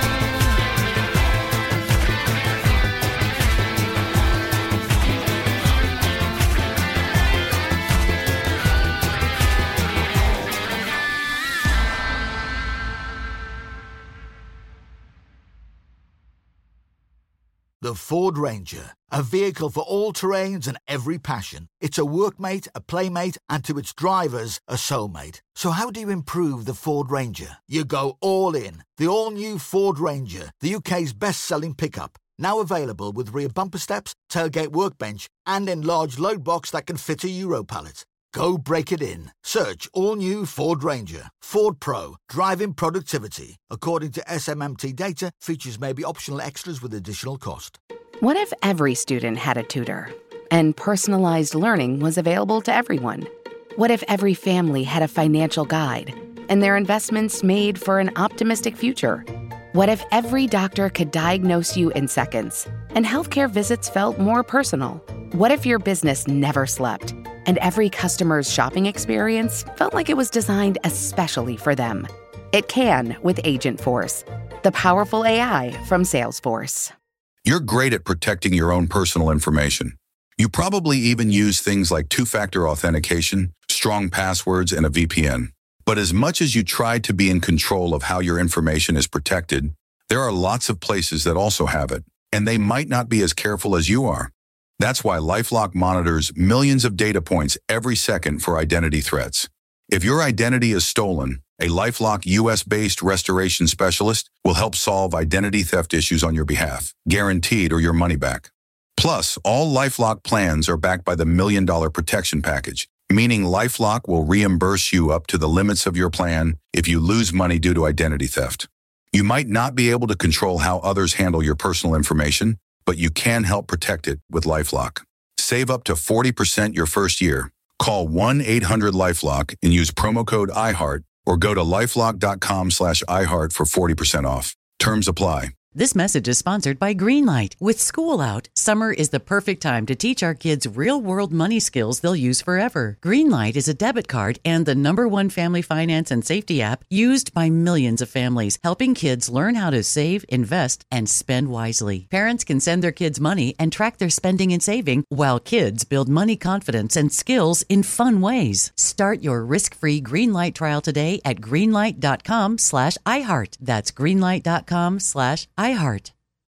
Speaker 10: The Ford Ranger, a vehicle for all terrains and every passion. It's a workmate, a playmate, and to its drivers, a soulmate. So how do you improve the Ford Ranger? You go all in. The all-new Ford Ranger, the U K's best-selling pickup. Now available with rear bumper steps, tailgate workbench, and enlarged load box that can fit a Euro pallet. Go break it in. Search all-new Ford Ranger. Ford Pro. Driving productivity. According to S M M T data, features may be optional extras with additional cost.
Speaker 11: What if every student had a tutor and personalized learning was available to everyone? What if every family had a financial guide and their investments made for an optimistic future? What if every doctor could diagnose you in seconds and healthcare visits felt more personal? What if your business never slept and every customer's shopping experience felt like it was designed especially for them? It can with Agent Force, the powerful A I from Salesforce.
Speaker 9: You're great at protecting your own personal information. You probably even use things like two-factor authentication, strong passwords, and a V P N. But as much as you try to be in control of how your information is protected, there are lots of places that also have it, and they might not be as careful as you are. That's why LifeLock monitors millions of data points every second for identity threats. If your identity is stolen, a LifeLock U S-based restoration specialist will help solve identity theft issues on your behalf, guaranteed or your money back. Plus, all LifeLock plans are backed by the Million Dollar Protection Package, meaning LifeLock will reimburse you up to the limits of your plan if you lose money due to identity theft. You might not be able to control how others handle your personal information, but you can help protect it with LifeLock. Save up to forty percent your first year. Call one eight hundred LifeLock and use promo code I heart or go to lifelock.com slash iHeart for forty percent off. Terms apply.
Speaker 12: This message is sponsored by Greenlight. With school out, summer is the perfect time to teach our kids real-world money skills they'll use forever. Greenlight is a debit card and the number one family finance and safety app used by millions of families, helping kids learn how to save, invest, and spend wisely. Parents can send their kids money and track their spending and saving, while kids build money confidence and skills in fun ways. Start your risk-free Greenlight trial today at greenlight.com slash iHeart. That's greenlight.com slash iHeart.